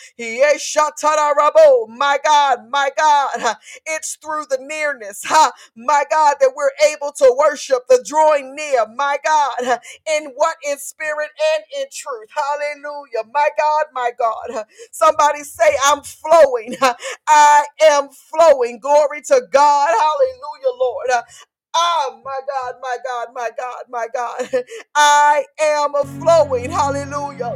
My God, it's through the nearness, my God, that we're able to worship, the drawing near, my God, in what? In spirit and in truth. Hallelujah. My God. Somebody say, I'm flowing. I am flowing. Glory to God. Hallelujah, Lord. My God. I am flowing. Hallelujah.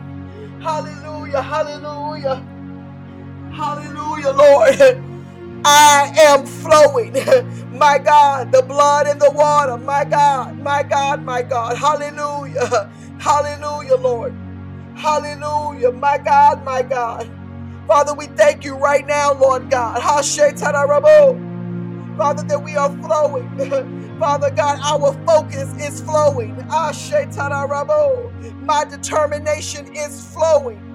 Hallelujah, Lord. I am flowing. My God, the blood and the water. My God. Hallelujah, Lord. Hallelujah. My God. Father, we thank you right now, Lord God. Father, that we are flowing. Father God, our focus is flowing. My determination is flowing.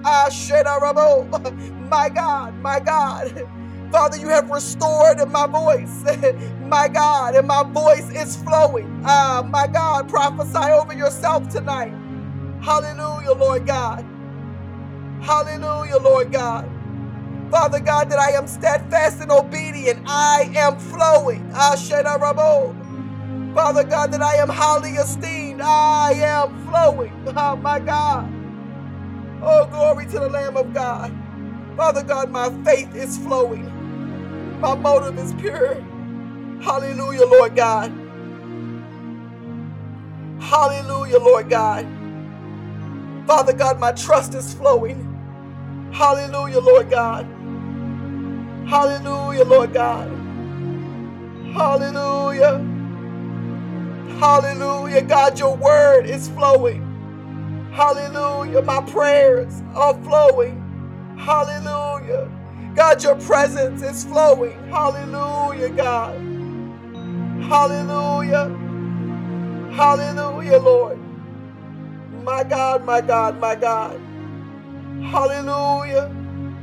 My God. Father, you have restored my voice. My God, and my voice is flowing. My God, prophesy over yourself tonight. Hallelujah, Lord God. Hallelujah, Lord God. Father God, that I am steadfast and obedient. I am flowing. Asherarabo. Father God, that I am highly esteemed. I am flowing. Oh, my God. Oh, glory to the Lamb of God. Father God, my faith is flowing. My motive is pure. Hallelujah, Lord God. Hallelujah, Lord God. Father God, my trust is flowing. Hallelujah, Lord God. Hallelujah, Lord God. Hallelujah. Hallelujah. God, your word is flowing. Hallelujah. My prayers are flowing. Hallelujah. God, your presence is flowing. Hallelujah, God. Hallelujah. Hallelujah, Lord. My God, my God, my God. Hallelujah.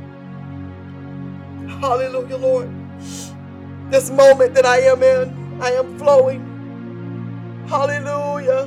Hallelujah, Lord. This moment that I am in, I am flowing. Hallelujah.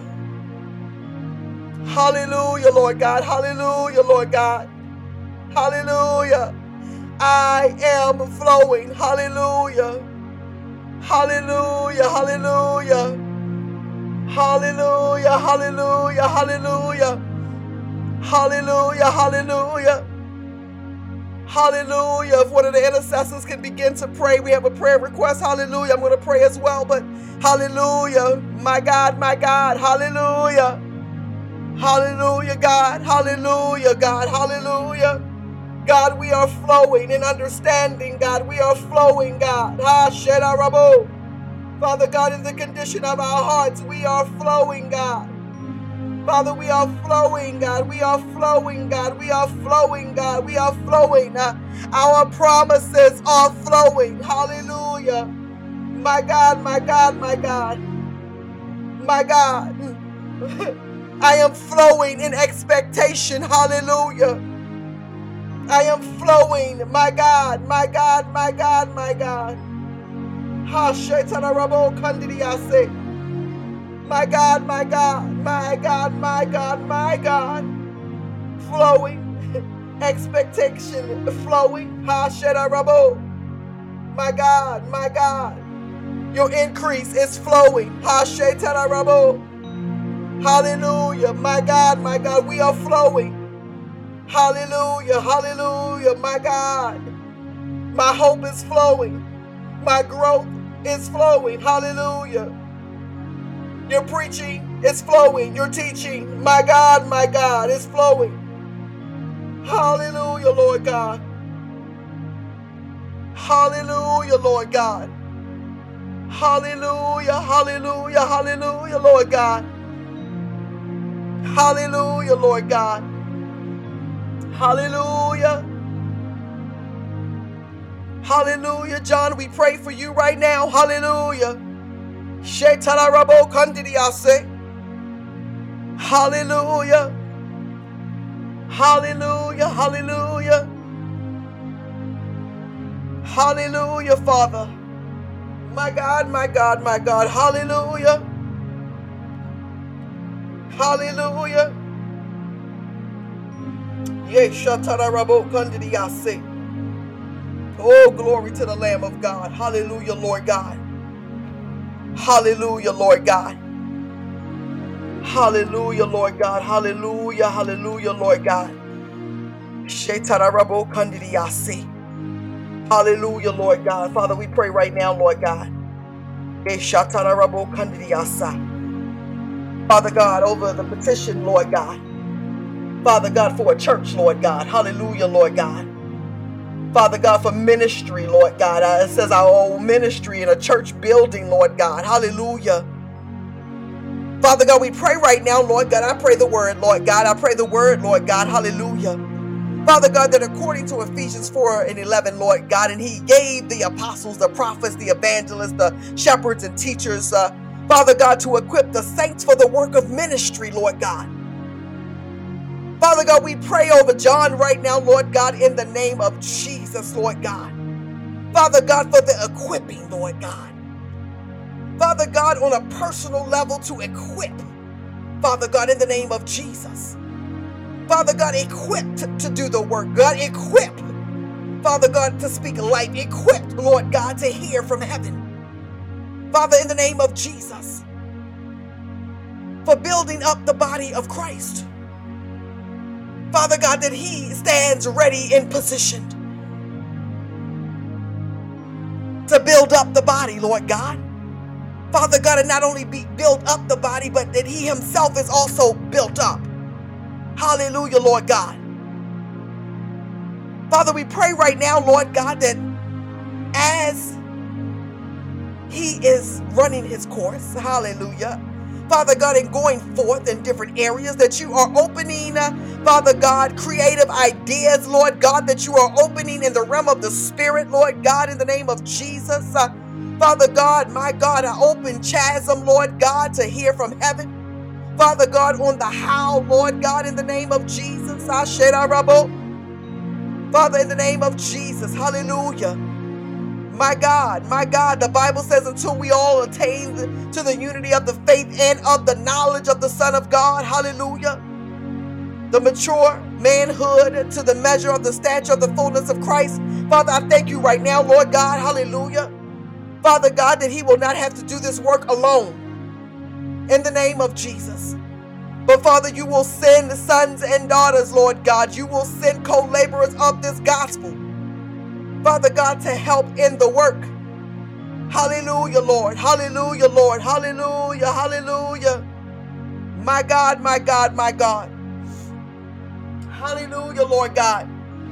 Hallelujah, Lord God. Hallelujah, Lord God. Hallelujah. I am flowing. Hallelujah. Hallelujah. Hallelujah. Hallelujah. Hallelujah. Hallelujah. Hallelujah. Hallelujah. Hallelujah. If one of the intercessors can begin to pray, we have a prayer request. Hallelujah. I'm going to pray as well, but hallelujah. My God, my God. Hallelujah. Hallelujah, God. Hallelujah, God. Hallelujah. God, we are flowing in understanding, God. We are flowing, God. Rabo. Father God, in the condition of our hearts, we are flowing, God. Father, we are flowing, God. We are flowing, God. We are flowing, God. We are flowing. Our promises are flowing. Hallelujah. My God, my God, my God. My God. I am flowing in expectation. Hallelujah. I am flowing. My God, my God, my God, my God. Ha shetana rabo kandidiyase. My God, my God, my God, my God, my God. Flowing. Expectation flowing. Ha sheta rabo. My God, my God. Your increase is flowing. Ha shetana rabo. Hallelujah. My God, my God. We are flowing. Hallelujah. Hallelujah. My God. My hope is flowing. My growth is flowing. Hallelujah. Your preaching is flowing. Your teaching, my God, is flowing. Hallelujah, Lord God. Hallelujah, Lord God. Hallelujah, hallelujah, hallelujah, Lord God. Hallelujah, Lord God. Hallelujah. Hallelujah, John, we pray for you right now. Hallelujah. Shetarabo kandidiyase. Hallelujah. Hallelujah, hallelujah. Hallelujah, Father. My God, my God, my God. Hallelujah. Hallelujah. Yes, shatarabo kandidiyase. Oh, glory to the Lamb of God. Hallelujah, Lord God. Hallelujah, Lord God. Hallelujah, Lord God. Hallelujah, hallelujah, Lord God. Shetarabo kandidiyase. Hallelujah, Lord God. Father, we pray right now, Lord God. Yes, shatarabo kandidiyasa. Father God, over the petition, Lord God. Father God, for a church, Lord God. Hallelujah, Lord God. Father God, for ministry, Lord God. It says our old ministry in a church building, Lord God. Hallelujah. Father God, we pray right now, Lord God. I pray the word, Lord God. I pray the word, Lord God. Hallelujah. Father God, that according to Ephesians 4:11, Lord God, and he gave the apostles, the prophets, the evangelists, the shepherds and teachers, Father God, to equip the saints for the work of ministry, Lord God. Father God, we pray over John right now, Lord God, in the name of Jesus, Lord God. Father God, for the equipping, Lord God. Father God, on a personal level to equip, Father God, in the name of Jesus. Father God, equipped to do the work. God, equipped, Father God, to speak life. Equipped, Lord God, to hear from heaven. Father, in the name of Jesus, for building up the body of Christ. Father God, that he stands ready and positioned to build up the body, Lord God. Father God, and not only build up the body, but that he himself is also built up. Hallelujah, Lord God. Father, we pray right now, Lord God, that as he is running his course, hallelujah, Father God, and going forth in different areas, that you are opening, Father God, creative ideas, Lord God, that you are opening in the realm of the Spirit, Lord God, in the name of Jesus. Father God, my God, an open chasm, Lord God, to hear from heaven. Father God, on the how, Lord God, in the name of Jesus. Father, in the name of Jesus, hallelujah. My God, the Bible says until we all attain to the unity of the faith and of the knowledge of the Son of God, hallelujah, the mature manhood to the measure of the stature of the fullness of Christ. Father, I thank you right now, Lord God, hallelujah. Father God, that he will not have to do this work alone in the name of Jesus. But Father, you will send sons and daughters, Lord God. You will send co-laborers of this gospel, Father God, to help in the work. Hallelujah, Lord. Hallelujah, Lord. Hallelujah. Hallelujah. My God, my God, my God. Hallelujah, Lord God.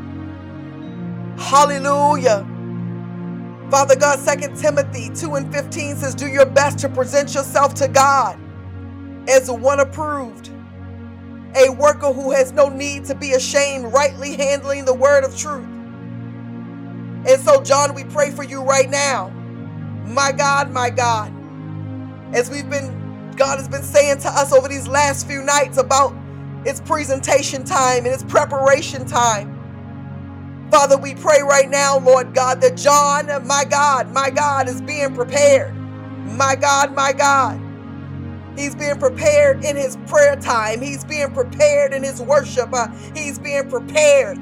Hallelujah. Father God, 2 Timothy 2:15 says, do your best to present yourself to God as one approved, a worker who has no need to be ashamed, rightly handling the word of truth. And so, John, we pray for you right now. My God, as God has been saying to us over these last few nights about its presentation time and its preparation time. Father, we pray right now, Lord God, that John, my God, is being prepared. My God. He's being prepared in his prayer time. He's being prepared in his worship. He's being prepared.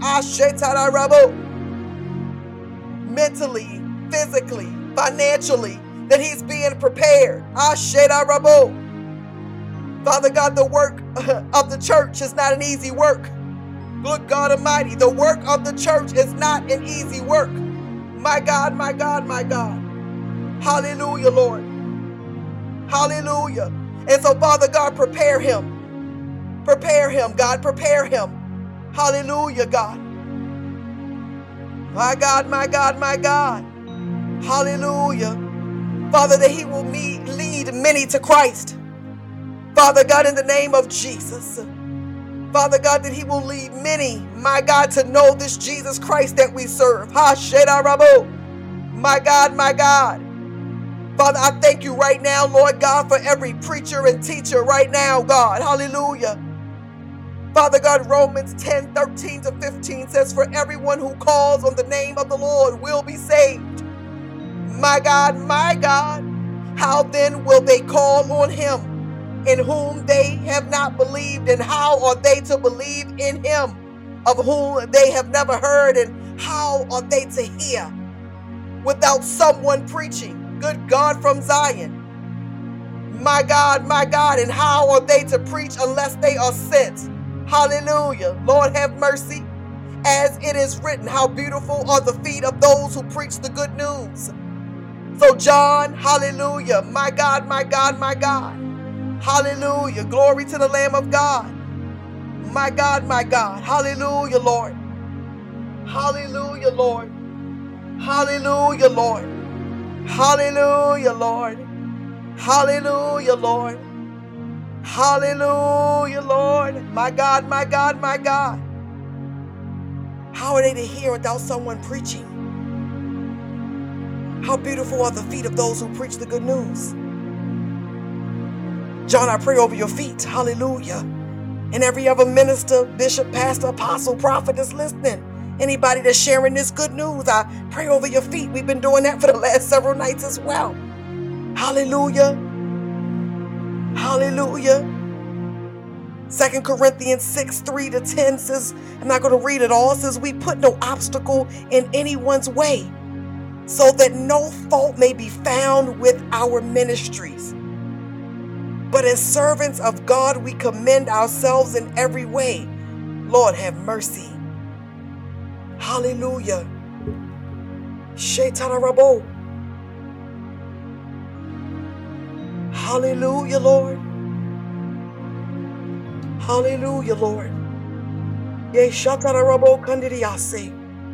Mentally, physically, financially, that he's being prepared. Father God, the work of the church is not an easy work. Good God Almighty, the work of the church is not an easy work. My God. Hallelujah, Lord. Hallelujah. And so, Father God, prepare him. Prepare him, God. Prepare him. Hallelujah, God. My God. Hallelujah. Father, that he will lead many to Christ. Father God, in the name of Jesus. Father God, that he will lead many, my God, to know this Jesus Christ that we serve. My God. Father, I thank you right now, Lord God, for every preacher and teacher right now, God. Hallelujah. Father God, Romans 10:13-15 says, for everyone who calls on the name of the Lord will be saved. My God. How then will they call on him in whom they have not believed? And how are they to believe in him of whom they have never heard? And how are they to hear without someone preaching? Good God from Zion. My God. And how are they to preach unless they are sent? Hallelujah. Lord, have mercy. As it is written, how beautiful are the feet of those who preach the good news. So John, hallelujah. My God. Hallelujah. Glory to the Lamb of God. My God. Hallelujah, Lord. Hallelujah, Lord. Hallelujah, Lord. Hallelujah, Lord. Hallelujah, Lord. Hallelujah, Lord. My God. How are they to hear without someone preaching? How beautiful are the feet of those who preach the good news. John, I pray over your feet. Hallelujah. And every other minister, bishop, pastor, apostle, prophet is listening. Anybody that's sharing this good news, I pray over your feet. We've been doing that for the last several nights as well. Hallelujah. Hallelujah. 2 Corinthians 6:3-10 says, I'm not going to read it all, it says, we put no obstacle in anyone's way, so that no fault may be found with our ministries. But as servants of God, we commend ourselves in every way. Lord, have mercy. Hallelujah. Shetarabo. Hallelujah, Lord. Hallelujah, Lord. Ye shatarabo kandidiyase.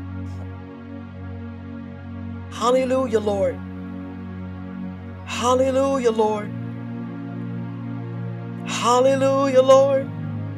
Hallelujah, Lord. Hallelujah, Lord. Hallelujah, Lord.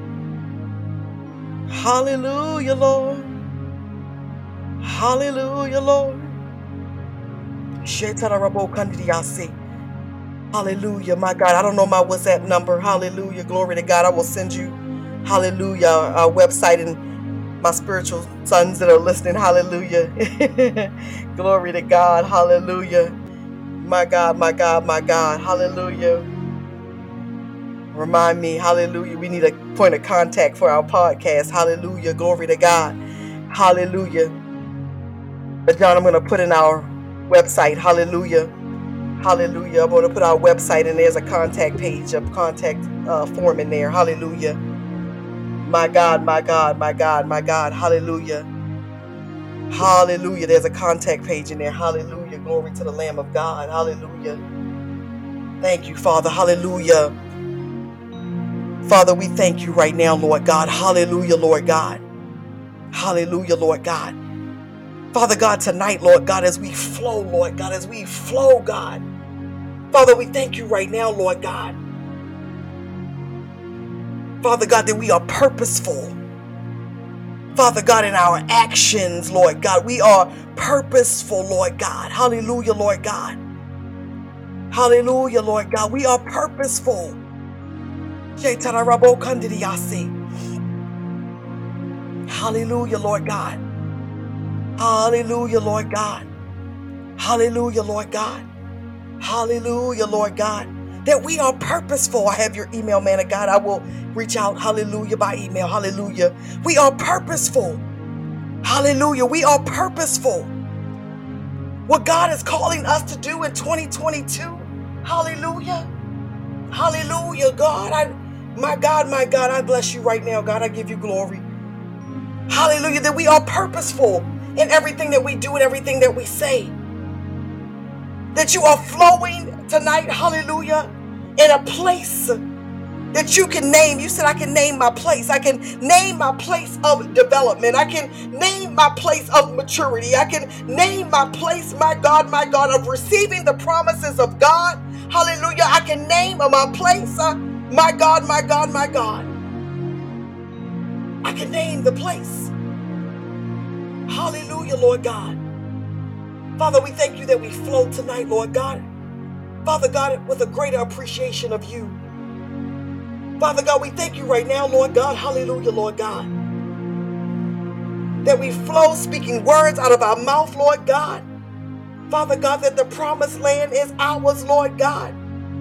Hallelujah, Lord. Hallelujah, Lord. Shetarabo kandidiyase. Hallelujah, my God. I don't know my WhatsApp number. Hallelujah. Glory to God. I will send you, hallelujah, our website, and my spiritual sons that are listening. Hallelujah. Glory to God. Hallelujah. My God, my God, my God. Hallelujah. Remind me. Hallelujah. We need a point of contact for our podcast. Hallelujah. Glory to God. Hallelujah. But John, I'm going to put in our website. Hallelujah. Hallelujah. I'm going to put our website, and there's a contact page, a contact form in there. Hallelujah. My God, my God, my God, my God. Hallelujah. Hallelujah. There's a contact page in there. Hallelujah. Glory to the Lamb of God. Hallelujah. Thank you, Father. Hallelujah. Father, we thank you right now, Lord God. Hallelujah, Lord God. Hallelujah, Lord God. Father God, tonight, Lord God, as we flow, Lord God, as we flow, God. Father, we thank you right now, Lord God. Father God, that we are purposeful. Father God, in our actions, Lord God, we are purposeful, Lord God. Hallelujah, Lord God. Hallelujah, Lord God. We are purposeful. Hallelujah, Lord God. Hallelujah, Lord God. Hallelujah, Lord God. Hallelujah, Lord God. That we are purposeful. I have your email, man of God. I will reach out, hallelujah, by email. Hallelujah. We are purposeful. Hallelujah. We are purposeful. What God is calling us to do in 2022. Hallelujah. Hallelujah, God. My God, I bless you right now, God. I give you glory. Hallelujah, that we are purposeful in everything that we do and everything that we say. That you are flowing tonight, hallelujah, in a place that you can name. You said, I can name my place. I can name my place of development. I can name my place of maturity. I can name my place, my God, of receiving the promises of God. Hallelujah. I can name my place, my God. I can name the place. Hallelujah, Lord God. Father, we thank you that we flow tonight, Lord God. Father God, with a greater appreciation of you. Father God, we thank you right now, Lord God. Hallelujah, Lord God. That we flow speaking words out of our mouth, Lord God. Father God, that the promised land is ours, Lord God.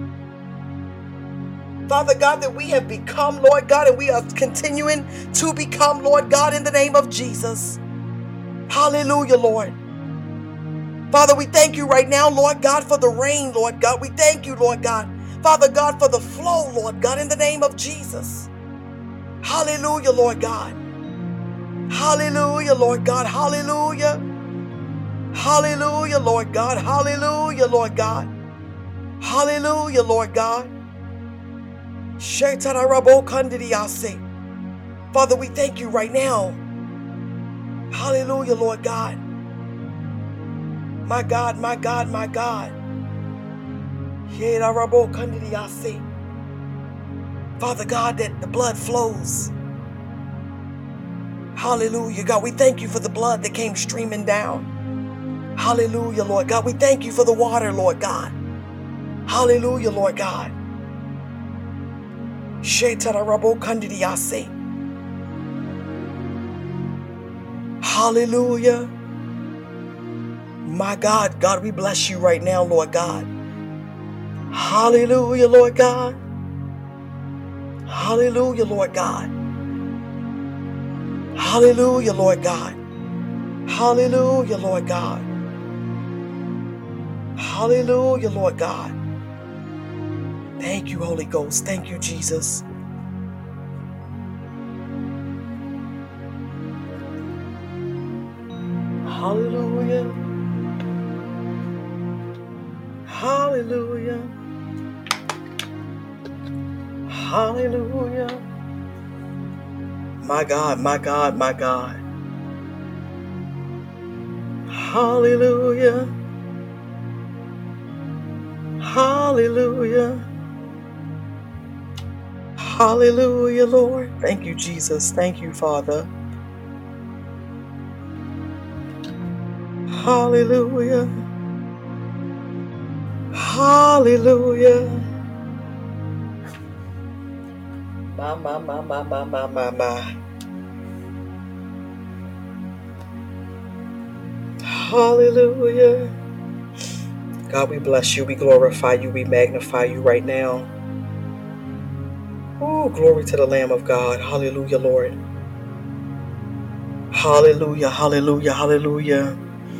Father God, that we have become, Lord God, and we are continuing to become, Lord God, in the name of Jesus. Hallelujah, Lord. Father, we thank you right now, Lord God, for the rain, Lord God. We thank you, Lord God. Father God, for the flow, Lord God, in the name of Jesus. Hallelujah, Lord God. Hallelujah, Lord God. Hallelujah. Hallelujah, Lord God. Hallelujah, Lord God. Hallelujah, Lord God. Father, we thank you right now. Hallelujah, Lord God. My God, my God, my God. Father God, that the blood flows. Hallelujah, God. We thank you for the blood that came streaming down. Hallelujah, Lord God. We thank you for the water, Lord God. Hallelujah, Lord God. Hallelujah. My God, God, we bless you right now, Lord God. Hallelujah, Lord God. Hallelujah, Lord God. Hallelujah, Lord God. Hallelujah, Lord God. Hallelujah, Lord God. Thank you, Holy Ghost. Thank you, Jesus. Hallelujah. Hallelujah. Hallelujah. My God, my God, my God. Hallelujah. Hallelujah. Hallelujah, Lord. Thank you, Jesus. Thank you, Father. Hallelujah. Hallelujah. My. Hallelujah. God, we bless you. We glorify you. We magnify you right now. Oh, glory to the Lamb of God. Hallelujah, Lord. Hallelujah. Hallelujah. Hallelujah.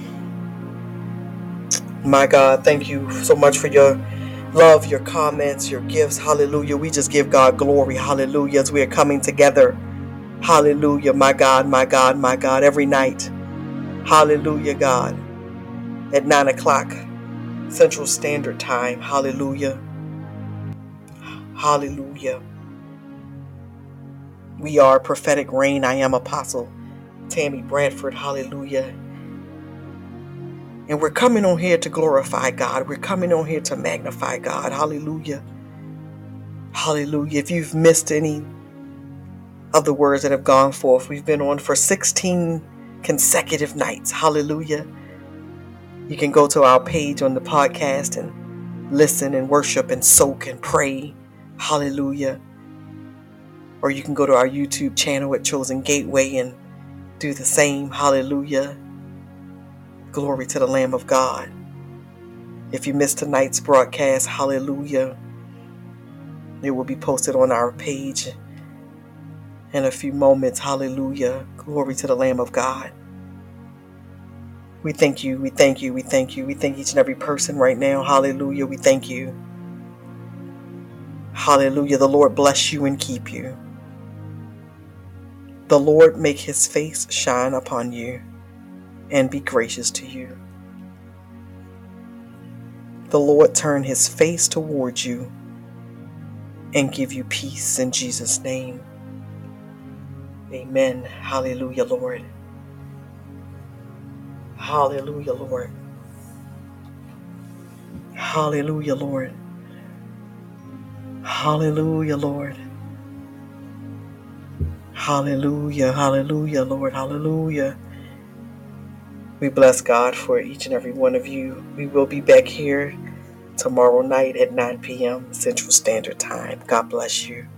My God, thank you so much for your love, your comments, your gifts. Hallelujah. We just give God glory. Hallelujah. As we are coming together. Hallelujah. My God, my God, my God. Every night. Hallelujah, God. At 9 o'clock Central Standard Time. Hallelujah. Hallelujah. We are Prophetic Rain. I am Apostle Tammy Bradford. Hallelujah. And we're coming on here to glorify God. We're coming on here to magnify God. Hallelujah. Hallelujah. If you've missed any of the words that have gone forth, we've been on for 16 consecutive nights. Hallelujah. You can go to our page on the podcast and listen and worship and soak and pray. Hallelujah. Or you can go to our YouTube channel at Chosen Gateway and do the same. Hallelujah. Glory to the Lamb of God. If you missed tonight's broadcast, hallelujah, it will be posted on our page in a few moments. Hallelujah. Glory to the Lamb of God. We thank you. We thank you. We thank you. We thank each and every person right now. Hallelujah. We thank you. Hallelujah. The Lord bless you and keep you. The Lord make his face shine upon you and be gracious to you. The Lord turn his face towards you and give you peace in Jesus' name. Amen. Hallelujah, Lord. Hallelujah, Lord. Hallelujah, Lord. Hallelujah, Lord. Hallelujah, hallelujah, Lord. Hallelujah. We bless God for each and every one of you. We will be back here tomorrow night at 9 p.m. Central Standard Time. God bless you.